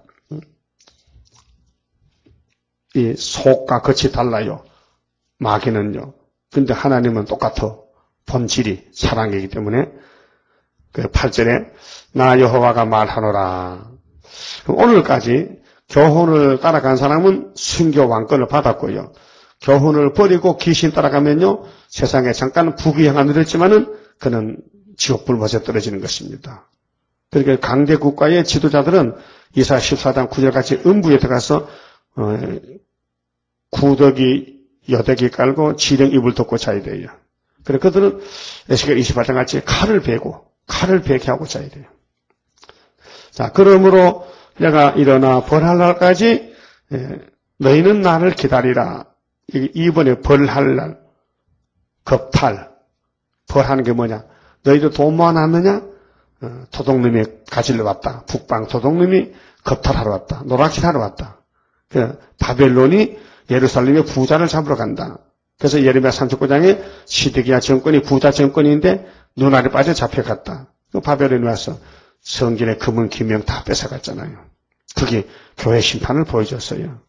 이 속과 겉이 달라요. 마귀는요. 근데 하나님은 똑같아. 본질이 사랑이기 때문에. 그 팔 절에 나 여호와가 말하노라. 오늘까지 교훈을 따라간 사람은 순교 왕권을 받았고요. 교훈을 버리고 귀신 따라가면요. 세상에 잠깐 부귀영화 누렸지만은 그는 지옥 불못에 떨어지는 것입니다. 그러니까 강대 국가의 지도자들은 이사야 십사 장 구 절같이 음부에 들어가서 어, 구더기 여대기 깔고 지령 이불 덮고 자야 돼요. 그래서 그들은 에스겔 이십팔 장 같이 칼을 베고 칼을 베게 하고 자야 돼요. 자, 그러므로 내가 일어나 벌할 날까지 예, 너희는 나를 기다리라. 이번에 벌할 날, 겁탈, 벌하는 게 뭐냐? 너희도 돈 모아놨느냐? 어, 도둑놈이 가지러 왔다. 북방 도둑놈이 겁탈하러 왔다. 노락질하러 왔다. 그 바벨론이 예루살렘의 부자를 잡으러 간다. 그래서 예레미야 삼십구 장에 시드기야 정권이 부자 정권인데 눈알이 빠져 잡혀갔다. 그 바벨론이 와서 성전의 금은 기명 다 뺏어갔잖아요. 그게 교회 심판을 보여줬어요.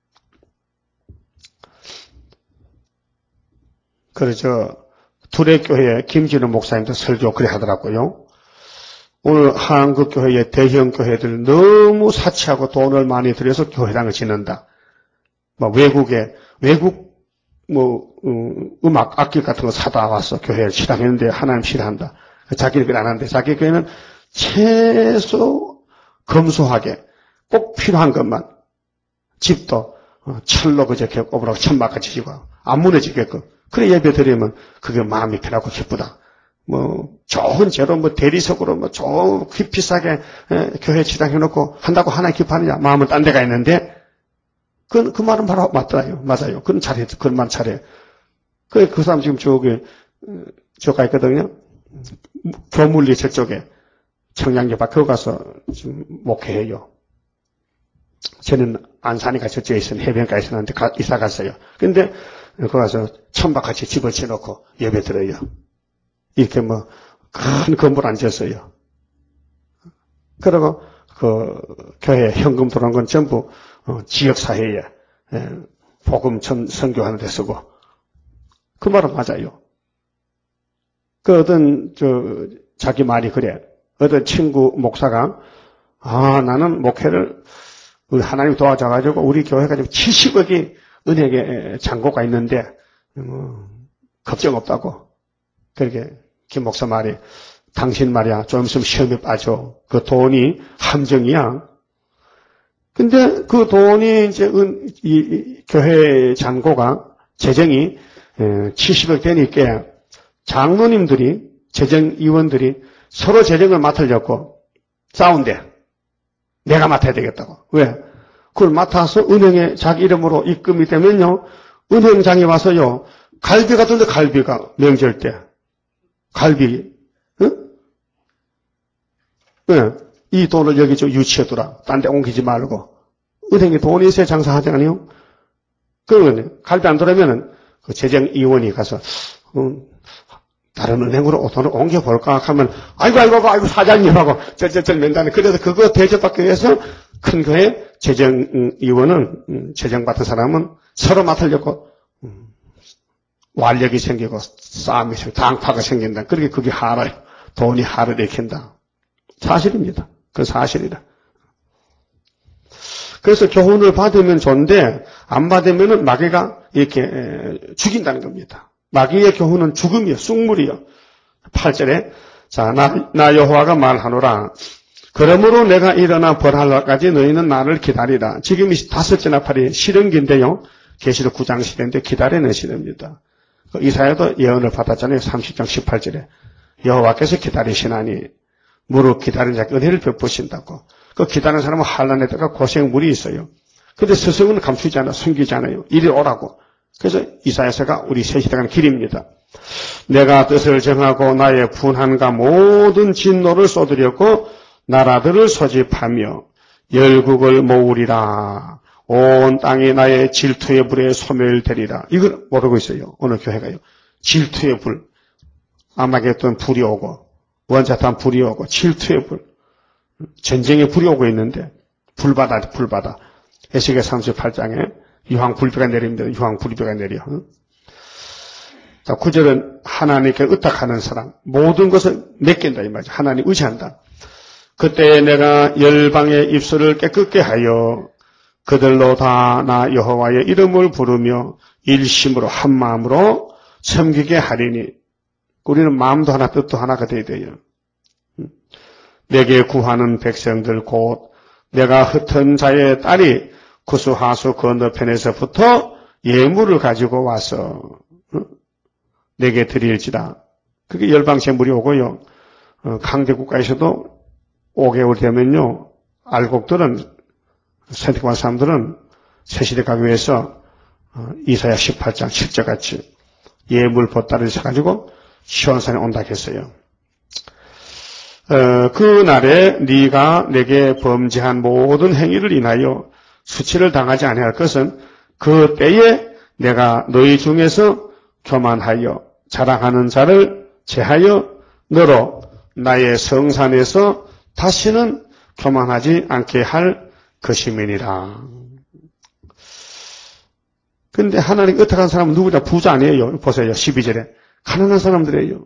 그래서 두레교회 김진우 목사님도 설교 그래 하더라고요. 오늘 한국교회의 대형 교회들 너무 사치하고 돈을 많이 들여서 교회당을 짓는다. 뭐 외국에 외국 뭐 음, 음악 악기 같은 거 사다 와서 교회를 실행했는데 하나님 싫어한다. 자기는 안 하는데 자기 교회는 최소 검소하게 꼭 필요한 것만 집도 철로 그저 꼽으라고 천막같이 지고 안 무너지게끔 그래 예배 드리면 그게 마음이 편하고 기쁘다. 뭐 좋은 재로 뭐 대리석으로 뭐 좋은 비싸게 에, 교회 지당해놓고 한다고 하나님 기뻐하느냐? 마음은 딴 데가 있는데 그, 그 말은 바로 맞더라요. 맞아요. 그건 잘해. 그런 말 잘해. 그, 그 사람 지금 저기 저가 있거든요. 교물리 저쪽에 청량리 밖에 거기 가서 지금 목회해요. 저는 안산이가 저쪽에 있는 해변가에 있었는데 이사 갔어요. 근데 거기 가서 천박같이 집을 지어놓고 예배 드려요. 이렇게 뭐 큰 건물 안 지었어요. 그리고 그 교회 현금 들어온 건 전부 어, 지역사회에 예, 복음 전 선교하는 데 쓰고 그 말은 맞아요. 그 어떤 저 자기 말이 그래. 어떤 친구 목사가 아 나는 목회를 우리 하나님 도와줘가지고 우리 교회가 지금 칠십억이 은행에 잔고가 있는데 뭐 걱정 없다고. 그렇게 김 목사 말이 당신 말이야 좀 있으면 시험에 빠져. 그 돈이 함정이야. 근데 그 돈이 이제 은, 이, 이 교회 잔고가 재정이 칠십억 되니까 장로님들이 재정위원들이 서로 재정을 맡으려고 싸운대. 내가 맡아야 되겠다고. 왜? 그걸 맡아서 은행에 자기 이름으로 입금이 되면요. 은행장에 와서요. 갈비 같은데 갈비가 명절 때. 갈비. 응? 왜? 이 돈을 여기 좀 유치해두라. 딴 데 옮기지 말고. 은행에 돈이 있어야 장사하잖아요. 그러면 갈비 안 들어오면은 그 재정위원이 가서 음, 다른 은행으로 돈을 옮겨볼까 하면 아이고 아이고 아이고 사장님하고 저저저 맨다네. 그래서 그거 대접받기 위해서 큰 교회 재정위원은 재정 받은 사람은 서로 맡으려고 음, 완력이 생기고 싸움이 생기고 당파가 생긴다. 그렇게 그게 하라요. 돈이 하를 일으킨다. 사실입니다. 그 사실이다. 그래서 교훈을 받으면 좋은데 안 받으면 마귀가 이렇게 죽인다는 겁니다. 마귀의 교훈은 죽음이요, 쑥물이요. 팔 절에 자, 나, 나 여호와가 말하노라. 그러므로 내가 일어나 벌할 날까지 너희는 나를 기다리라. 지금 이 다섯째 나팔이 시름기인데요. 계시록 구 장 시대인데 기다리는 시대입니다. 이사야도 예언을 받았잖아요. 삼십 장 십팔 절에 여호와께서 기다리시나니 무릇 기다린 자께 은혜를 베푸신다고. 그 기다리는 사람은 환난에다가 고생물이 있어요. 근데 스승은 감추지 않아, 숨기지 않아요. 이리 오라고. 그래서 이사야서가 우리 새 시대 가는 길입니다. 내가 뜻을 정하고 나의 분한과 모든 진노를 쏟으려고 나라들을 소집하며 열국을 모으리라. 온 땅이 나의 질투의 불에 소멸되리라. 이걸 모르고 있어요. 오늘 교회가요. 질투의 불. 아마겟돈 불이 오고 원자탄 불이 오고 질투의 불. 전쟁의 불이 오고 있는데 불바다 불바다. 에스겔 삼십팔 장에 유황 불비가 내립니다. 유황 불비가 내려. 자, 구 절은 하나님께 의탁하는 사람. 모든 것을 맡긴다 이 말이죠. 하나님 의지한다. 그때 내가 열방의 입술을 깨끗게 하여 그들로 다 나 여호와의 이름을 부르며 일심으로 한 마음으로 섬기게 하리니. 우리는 마음도 하나 뜻도 하나가 되어야 돼요. 내게 구하는 백성들 곧 내가 흩은 자의 딸이 구수하수 건너편에서부터 예물을 가지고 와서 내게 드릴지라. 그게 열방 제물이 오고요. 강대 국가에서도 오 개월 되면요. 알곡들은 선택받은 사람들은 새시대 가기 위해서 이사야 십팔 장 칠 절 같이 예물 보따리를 사가지고 시온산에 온다 했어요. 어, 그 날에 네가 내게 범죄한 모든 행위를 인하여 수치를 당하지 아니할 것은 그 때에 내가 너희 중에서 교만하여 자랑하는 자를 제하여 너로 나의 성산에서 다시는 교만하지 않게 할 것임이니라. 그런데 하나님 의탁한 사람은 누구냐? 부자 아니에요. 보세요. 십이 절에. 가난한 사람들이에요.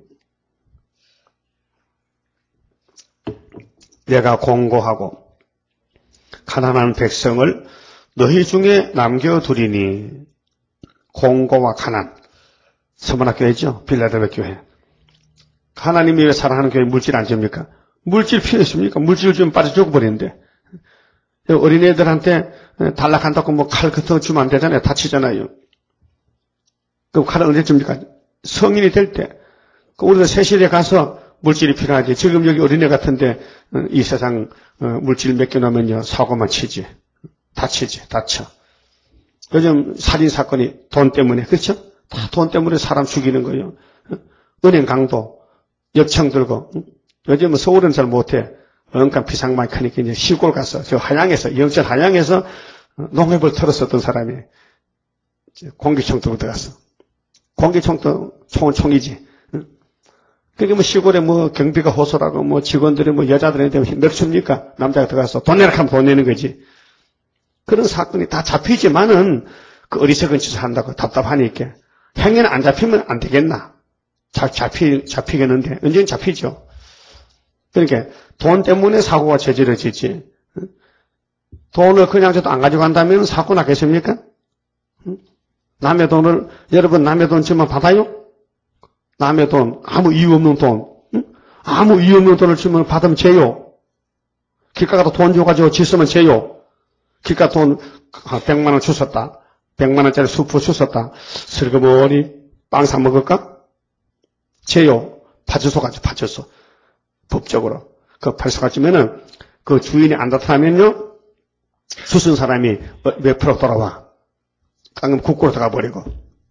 내가 공고하고 가난한 백성을 너희 중에 남겨두리니. 공고와 가난. 서문학교회죠. 빌라델비아 교회. 하나님이 왜 사랑하는 교회 물질 안 줍니까? 물질 필요 있습니까? 물질 좀 빠져 죽어버리는데. 어린애들한테 단락한다고 뭐 칼 같은 거 주면 안 되잖아요. 다치잖아요. 그럼 칼을 언제 줍니까? 성인이 될 때. 우리도 세실에 가서 물질이 필요하지. 지금 여기 어린애 같은데 이 세상 물질 몇 개 넣으면요. 사고만 치지. 다치지. 다쳐. 요즘 살인사건이 돈 때문에. 그렇죠? 다 돈 때문에 사람 죽이는 거예요. 은행 강도. 역청 들고. 요즘은 서울은 잘 못해. 언간 비상만 크니까 이제 시골 가서, 저 한양에서, 영천 한양에서 농협을 털었었던 사람이 공기총 들고 들어갔어. 공기총도 총은 총이지. 그러니까 뭐 시골에 뭐 경비가 호소라고 뭐 직원들이 뭐 여자들한테 몇 춥니까? 남자가 들어가서 돈 내라 하면 돈 내는 거지. 그런 사건이 다 잡히지만은 그 어리석은 짓을 한다고 답답하니까. 행위는 안 잡히면 안 되겠나? 자, 잡히, 잡히겠는데. 언제는 잡히죠. 그러니까 돈 때문에 사고가 저질러지지. 돈을 그냥 저도 안 가지고 간다면 사고 나겠습니까? 남의 돈을, 여러분 남의 돈 주면 받아요? 남의 돈, 아무 이유 없는 돈, 아무 이유 없는 돈을 주면 받으면 죄요. 길가 가서 돈 줘가지고 지으면 죄요. 길가 돈 백만 원 주셨다. 백만 원짜리 수프 주셨다. 슬그머니 빵 사 먹을까? 죄요. 파주소 가지고 파주소. 법적으로. 그 팔소가 주면은 그 주인이 안 나타나면요. 수순 사람이 몇 프로 돌아와. 깡금 국고로 들어가 버리고.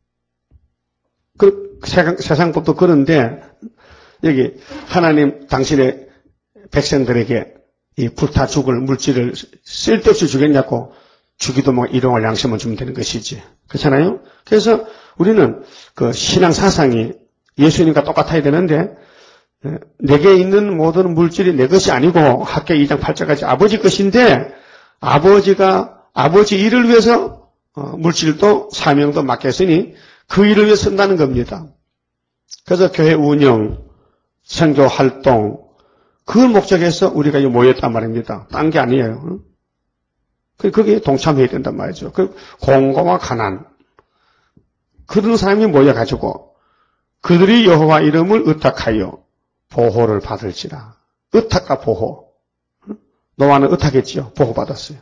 그 세상, 세상법도 그런데 여기 하나님 당신의 백성들에게 이 불타 죽을 물질을 쓸데없이 주겠냐고 주기도 뭐 일용할 양심을 주면 되는 것이지. 그렇잖아요? 그래서 우리는 그 신앙 사상이 예수님과 똑같아야 되는데 내게 있는 모든 물질이 내 것이 아니고 학계 이 장 팔 절까지 아버지 것인데 아버지가 아버지 일을 위해서 물질도 사명도 맡겼으니 그 일을 위해 쓴다는 겁니다. 그래서 교회 운영, 선교 활동, 그걸 목적해서 우리가 모였단 말입니다. 딴 게 아니에요. 거기에 동참해야 된단 말이죠. 그 공고와 가난. 그런 사람이 모여가지고 그들이 여호와 이름을 의탁하여 보호를 받을지라. 의탁과 보호. 노아는 의탁했지요. 보호받았어요.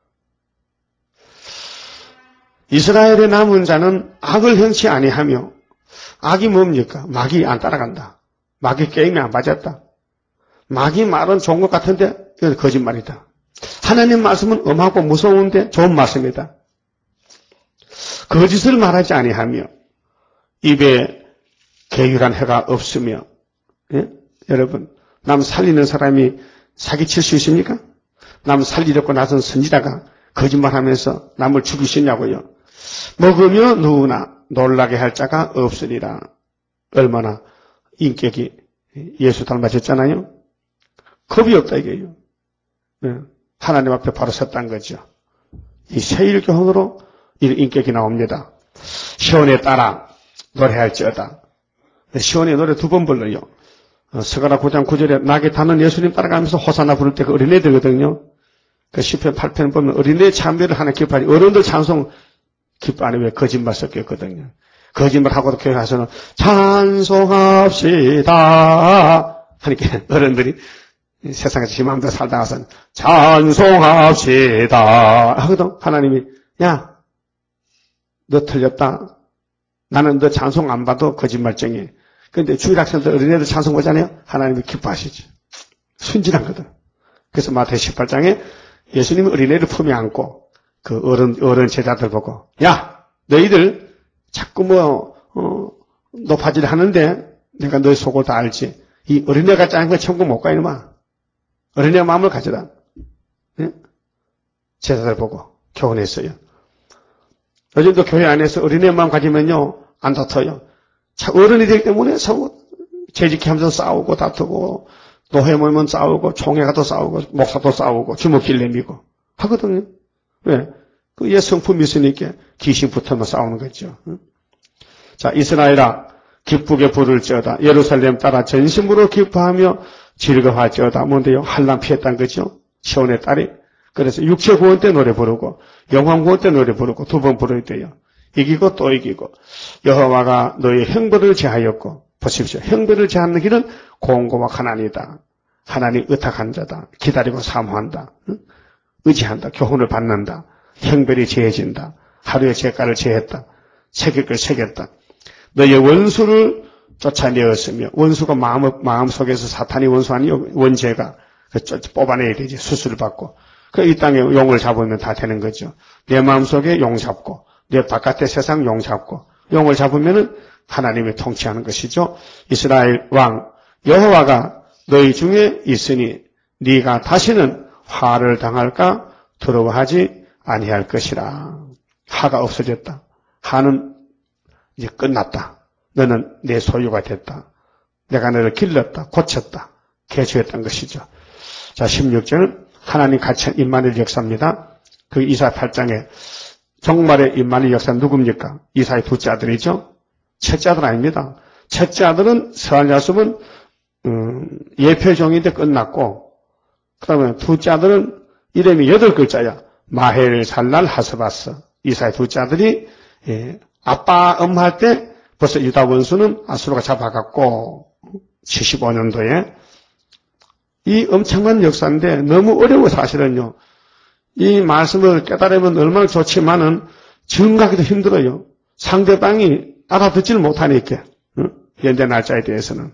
이스라엘의 남은 자는 악을 행치 아니하며, 악이 뭡니까? 마귀 안 따라간다. 마귀 게임에 안 빠졌다. 마귀 말은 좋은 것 같은데 이건 거짓말이다. 하나님 말씀은 엄하고 무서운데 좋은 말씀이다. 거짓을 말하지 아니하며 입에 계율한 해가 없으며. 예? 여러분, 남 살리는 사람이 사기칠 수 있습니까? 남 살리려고 나선 선지자가 거짓말하면서 남을 죽이시냐고요. 먹으며 누우나 놀라게 할 자가 없으리라. 얼마나 인격이 예수 닮아졌잖아요. 겁이 없다 이게요. 예. 하나님 앞에 바로 섰다는 거죠. 이 세일교훈으로 이 인격이 나옵니다. 시온에 따라 노래할지어다. 시온의 노래 두 번 불러요. 스가랴 구 장 구 절에 낙에 타는 예수님 따라가면서 호사나 부를 때 그 어린애들거든요. 그 시편 팔 편 보면 어린애 참배를 하나 기뻐하지. 어른들 찬송 기뻐 안 해. 왜 거짓말 섞였거든요. 거짓말하고도 교회 가서는 찬송합시다 하니까 어른들이 세상에서 지 마음대로 살다 가서는 찬송합시다 하거든. 하나님이 야, 너 틀렸다. 나는 너 찬송 안 봐도 거짓말쟁이. 그런데 주일 학생들 어린애들 찬송 보잖아요. 하나님이 기뻐하시지. 순진하거든. 그래서 마태복음 십팔 장에 예수님이 어린애를 품에 안고 그 어른 어른 제자들 보고 야, 너희들 자꾸 뭐 어, 높아지려 하는데 내가 너희 속을 다 알지. 이 어린애가 짜는 거 천국 못 가 이놈아. 어린애 마음을 가져라. 예? 제자들 보고 교훈했어요. 요즘도 교회 안에서 어린애 마음 가지면요 안 다퉈요. 어른이 되기 때문에 서로 재직하면서 싸우고 다투고 노회 모이면 싸우고 총회 가도 싸우고 목사도 싸우고 주먹질 내미고 하거든요. 왜? 그 옛 성품 있으니까 귀신 붙으면 싸우는 거죠. 자, 이스라엘아 기쁘게 부를지어다. 예루살렘 따라 전심으로 기뻐하며 즐거워할지어다. 뭔데요? 환난 피했다는 거죠. 시온의 딸이. 그래서 육체 구원 때 노래 부르고 영광 구원 때 노래 부르고 두 번 부르야 돼요. 이기고 또 이기고 여호와가 너의 형벌을 제하였고 보십시오. 형벌을 제하는 길은 공고와 가난이다. 하나님 의탁한 자다. 기다리고 사모한다. 의지한다. 교훈을 받는다. 형벌이 제해진다. 하루의 죄가를 제했다. 새길 걸 새겼다. 너의 원수를 쫓아내었으며 원수가 마음, 마음속에서 사탄이 원수 아니요 원죄가 뽑아내야 되지. 수술을 받고 그 이 땅에 용을 잡으면 다 되는 거죠. 내 마음속에 용 잡고 내 바깥의 세상 용 잡고 용을 잡으면은 하나님이 통치하는 것이죠. 이스라엘 왕 여호와가 너희 중에 있으니 네가 다시는 화를 당할까 두려워하지 아니할 것이라. 화가 없어졌다. 화는 이제 끝났다. 너는 내 소유가 됐다. 내가 너를 길렀다. 고쳤다. 개조했던 것이죠. 자, 십육 절 하나님 가찬 임마누엘 역사입니다. 그 이사야 팔 장에 정말의 임마누엘 역사는 누굽니까? 이사의 둘째 아들이죠. 첫째 아들 아닙니다. 첫째 아들은 스알야숲은 음, 예표종인데 끝났고 그 다음에 둘째 아들은 이름이 여덟 글자야. 마헬 살랄 하스바스. 이사의 둘째 아들이 예, 아빠 엄마 할 때 벌써 유다 원수는 아수르가 잡아갔고 칠십오 년도에 이 엄청난 역사인데 너무 어려워 사실은요. 이 말씀을 깨달으면 얼마나 좋지만은 증가하기도 힘들어요. 상대방이 알아듣지를 못하니까 응? 현재 날짜에 대해서는.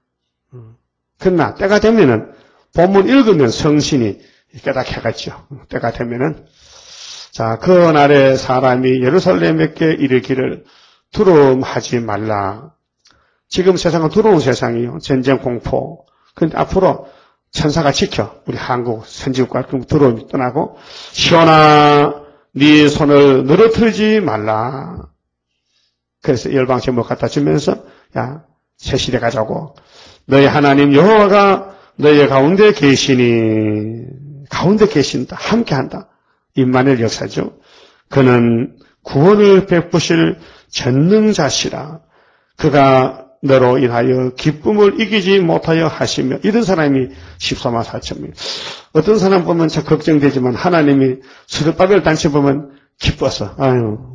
그러나 때가 되면은 본문 읽으면 성신이 깨닫게 하겠죠. 때가 되면은 자, 그 날에 사람이 예루살렘에게 이르기를 두려움하지 말라. 지금 세상은 두려운 세상이요. 전쟁 공포. 그런데 앞으로 천사가 지켜. 우리 한국 선진국과 두려움이 떠나고 시온아 네 손을 늘어뜨리지 말라. 그래서 열방 제목 갖다 주면서 야 새 시대 가자고. 너희 하나님 여호와가 너희 가운데 계시니 가운데 계신다. 함께한다. 임마누엘 역사죠. 그는 구원을 베푸실 전능자시라. 그가 너로 인하여 기쁨을 이기지 못하여 하시며 이런 사람이 십사만 사천 명. 어떤 사람 보면 참 걱정되지만 하나님이 스룹바벨 단체 보면 기뻐서 아유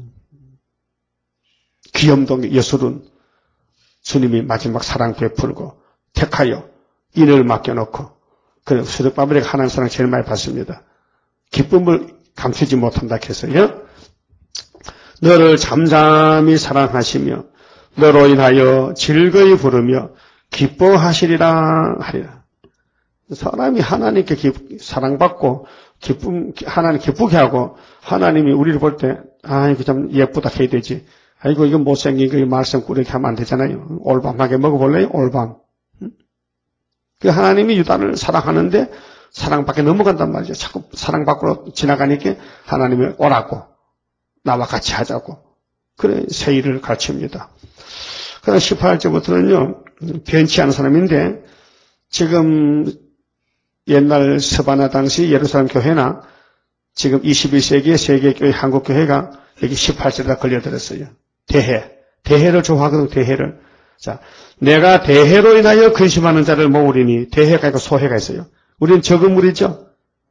귀염동 예술은 주님이 마지막 사랑 베풀고 택하여 인을 맡겨놓고 그 스룹바벨에게 하나님 사랑 제일 많이 받습니다. 기쁨을 감추지 못한다 해서요. 너를 잠잠히 사랑하시며 너로 인하여 즐거이 부르며 기뻐하시리라 하리라. 사람이 하나님께 기, 사랑받고 기쁨 하나님 기쁘게 하고 하나님이 우리를 볼 때 아이고 참 예쁘다 해야 되지. 아이고 이거 못생긴 거 말씀 꾸리게 하면 안 되잖아요. 올밤하게 먹어볼래요? 올밤. 응? 그 하나님이 유다를 사랑하는데 사랑밖에 넘어간단 말이죠. 자꾸 사랑 밖으로 지나가니까 하나님이 오라고 나와 같이 하자고 그래 새 일을 가르칩니다. 그다음 십팔 절부터는요 변치 않은 사람인데 지금 옛날 서바나 당시 예루살렘 교회나 지금 이십일 세기의 세계교회 한국교회가 여기 십팔 절에다 걸려들었어요. 대해. 대해를 좋아하거든, 대해를. 자, 내가 대해로 인하여 근심하는 자를 모으리니 대해가 있고 소해가 있어요. 우리는 적은 물이죠.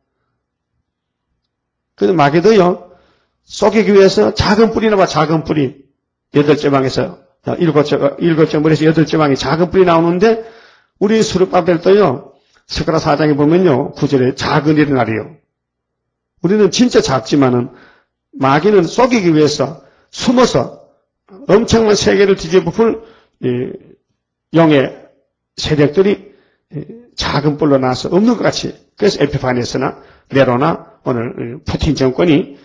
그래서 마귀도요, 쏘기 위해서 작은 뿌리나 봐, 작은 뿌리. 여덟 제방에서, 일곱 제, 일곱 제물에서 여덟 제방이 작은 뿌리 나오는데, 우리 스룹바벨도요, 스가랴 사 장에 보면요, 구 절에 작은 일이 나리요. 우리는 진짜 작지만은, 마귀는 쏘기 위해서 숨어서 엄청난 세계를 뒤집어 풀 영의 세력들이 작은 뿔로 나와서 없는 것 같이. 그래서 에피파니에서나 네로나 오늘 푸틴 정권이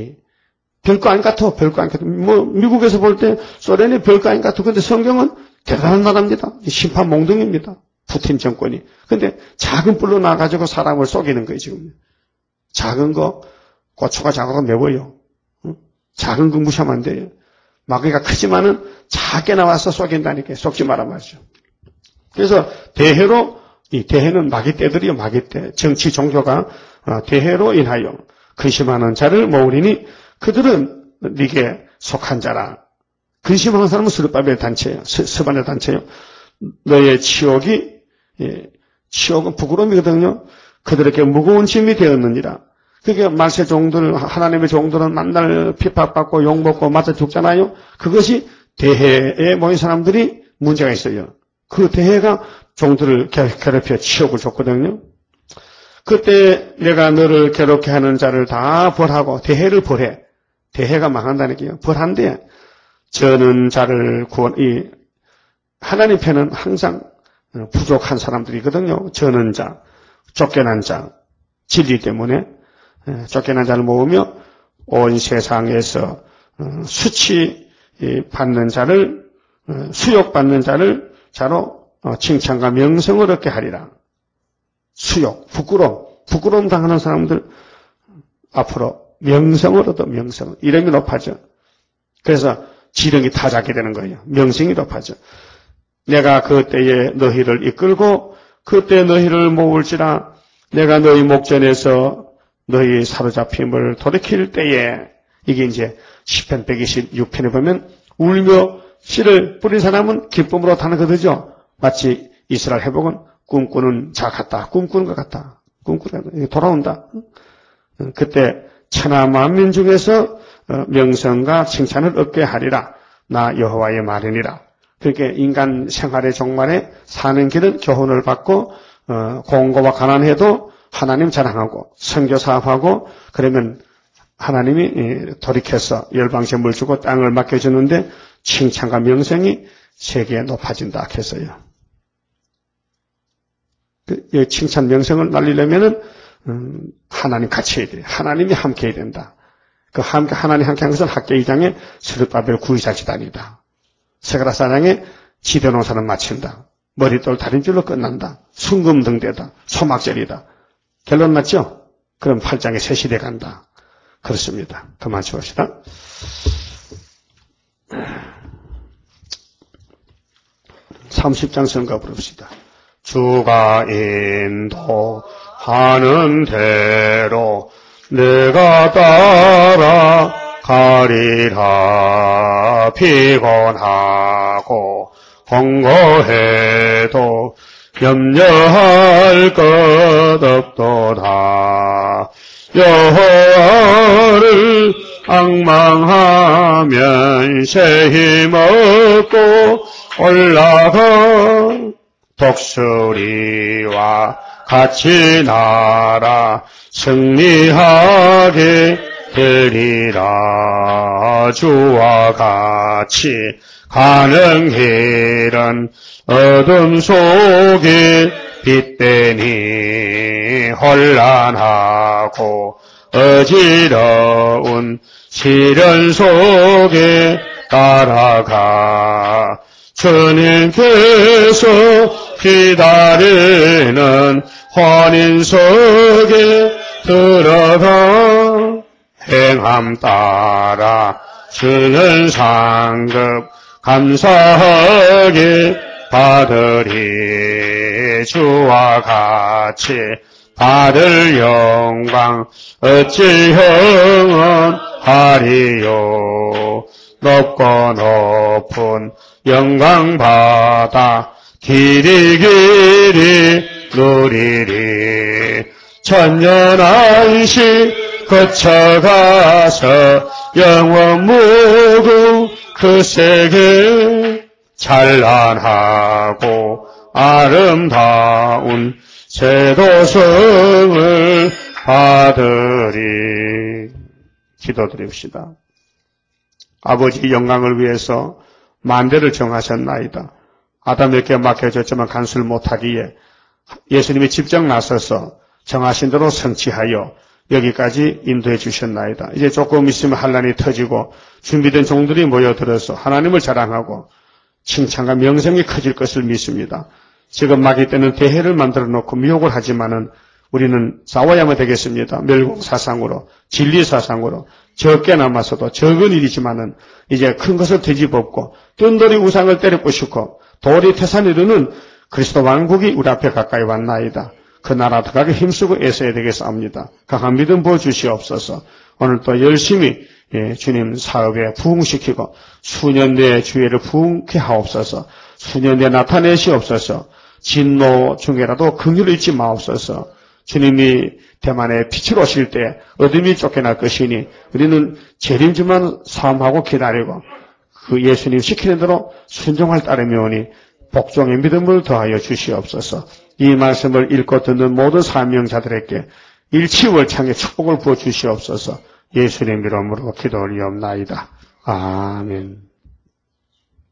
별거 아닌 것 같아. 별거 아닌 것 같아. 뭐 미국에서 볼 때 소련이 별거 아닌 것 같아. 근데 성경은 대단한 나라입니다. 심판 몽둥이입니다. 푸틴 정권이. 근데 작은 뿔로 나가지고 사람을 속이는 거예요 지금. 작은 거 고추가 작아도 매워요. 작은 거 무시하면 안 돼요. 마귀가 크지만은 작게 나와서 속인다니까 속지 말란 말이죠. 그래서 대해로 이 대해는 마귀 떼들이요 마귀 떼 정치 종교가 대해로 인하여 근심하는 자를 모으리니 그들은 네게 속한 자라. 근심하는 사람은 스룹바벨 단체예요. 스바냐 단체예요. 너의 치욕이 예, 치욕은 부끄러움이거든요. 그들에게 무거운 짐이 되었느니라. 그게 말세 종들, 하나님의 종들은 만날 핍박받고 욕먹고 맞아 죽잖아요. 그것이 대해에 모인 사람들이 문제가 있어요. 그 대해가 종들을 괴롭혀 치욕을 줬거든요. 그때 내가 너를 괴롭게 하는 자를 다 벌하고 대해를 벌해. 대해가 망한다니까요. 벌한데 저는 자를 구원, 이 하나님 편은 항상 부족한 사람들이거든요. 저는 자, 쫓겨난 자, 진리 때문에 쫓겨난 자를 모으며 온 세상에서 수치 받는 자를 수욕받는 자를 자로 칭찬과 명성을 얻게 하리라. 수욕, 부끄러움, 부끄러움 당하는 사람들 앞으로 명성을 얻어 명성, 이름이 높아져. 그래서 지령이 타작이 되는 거예요. 명성이 높아져. 내가 그때에 너희를 이끌고 그때 너희를 모을지라. 내가 너희 목전에서 너희 사로잡힘을 돌이킬 때에 이게 이제 시편 백이십육 편에 보면 울며 씨를 뿌린 사람은 기쁨으로 타는 거죠. 마치 이스라엘 회복은 꿈꾸는 자 같다. 꿈꾸는 것 같다. 꿈꾸는 것 같다. 돌아온다. 그때 천하 만민 중에서 명성과 칭찬을 얻게 하리라. 나 여호와의 말이니라. 그렇게 인간 생활의 종말에 사는 길은 교훈을 받고 공고와 가난해도 하나님 자랑하고 선교 사업하고 그러면 하나님이 돌이켜서 열방제물 주고 땅을 맡겨주는데 칭찬과 명성이 세계에 높아진다 했어요. 그 칭찬 명성을 날리려면은 하나님 같이 해야 돼요. 하나님이 함께 해야 된다. 그 하나님 함께 한 것은 학계 이 장의 스룹바벨 구이사 지단이다. 스가랴 사 장에 지대농사는 마친다. 머리돌 다림줄로 끝난다. 순금등대다. 소막절이다. 결론 맞죠? 그럼 팔 장에 새 시대 간다. 그렇습니다. 그만 치웁시다. 삼십 장 선가 부릅시다. 주가 인도하는 대로 내가 따라 가리라. 피곤하고 번거해도 염려할 것 없도다. 여호와를 앙망하면 새 힘 얻고 올라가 독수리와 같이 날아 승리하게 되리라. 주와 같이 가는 길은 어둠 속에 빛되니 혼란하고 어지러운 시련 속에 따라가 주님께서 기다리는 환인 속에 들어가 행함 따라 주는 상급 감사하게 받으리. 주와 같이 받을 영광 어찌 형언하리요. 높고 높은 영광 받아 길이 길이 누리리. 천년 안식 거쳐가서 영원 무궁 그 세계 찬란하고 아름다운 제도성을 받으리. 기도드립시다. 아버지 영광을 위해서 만대를 정하셨나이다. 아담에게 맡겨졌지만 간수를 못하기에 예수님이 직접 나서서 정하신 대로 성취하여 여기까지 인도해 주셨나이다. 이제 조금 있으면 환란이 터지고 준비된 종들이 모여들어서 하나님을 자랑하고 칭찬과 명성이 커질 것을 믿습니다. 지금 마귀 때는 대회를 만들어 놓고 미혹을 하지만은 우리는 싸워야만 되겠습니다. 멸공사상으로, 진리사상으로 적게 남아서도 적은 일이지만은 이제 큰 것을 되짚었고 뜬돌이 우상을 때려 부수고 도리 태산에 이르는 그리스도 왕국이 우리 앞에 가까이 왔나이다. 그 나라 들어가게 힘쓰고 애써야 되겠사옵니다. 강한 믿음 부어주시옵소서. 오늘 또 열심히 예, 주님 사업에 부흥시키고 수년 내에 주의를 부흥케 하옵소서. 수년 내에 나타내시옵소서. 진노 중에라도 긍휼을 잊지 마옵소서. 주님이 대만에 빛으로 오실 때 어둠이 쫓겨날 것이니 우리는 재림주만 사모하고 기다리고 그 예수님 시키는 대로 순종할 따름이 오니 복종의 믿음을 더하여 주시옵소서. 이 말씀을 읽고 듣는 모든 사명자들에게 일치월창의 축복을 부어 주시옵소서. 예수님 이름으로 기도 올리옵나이다. 아멘.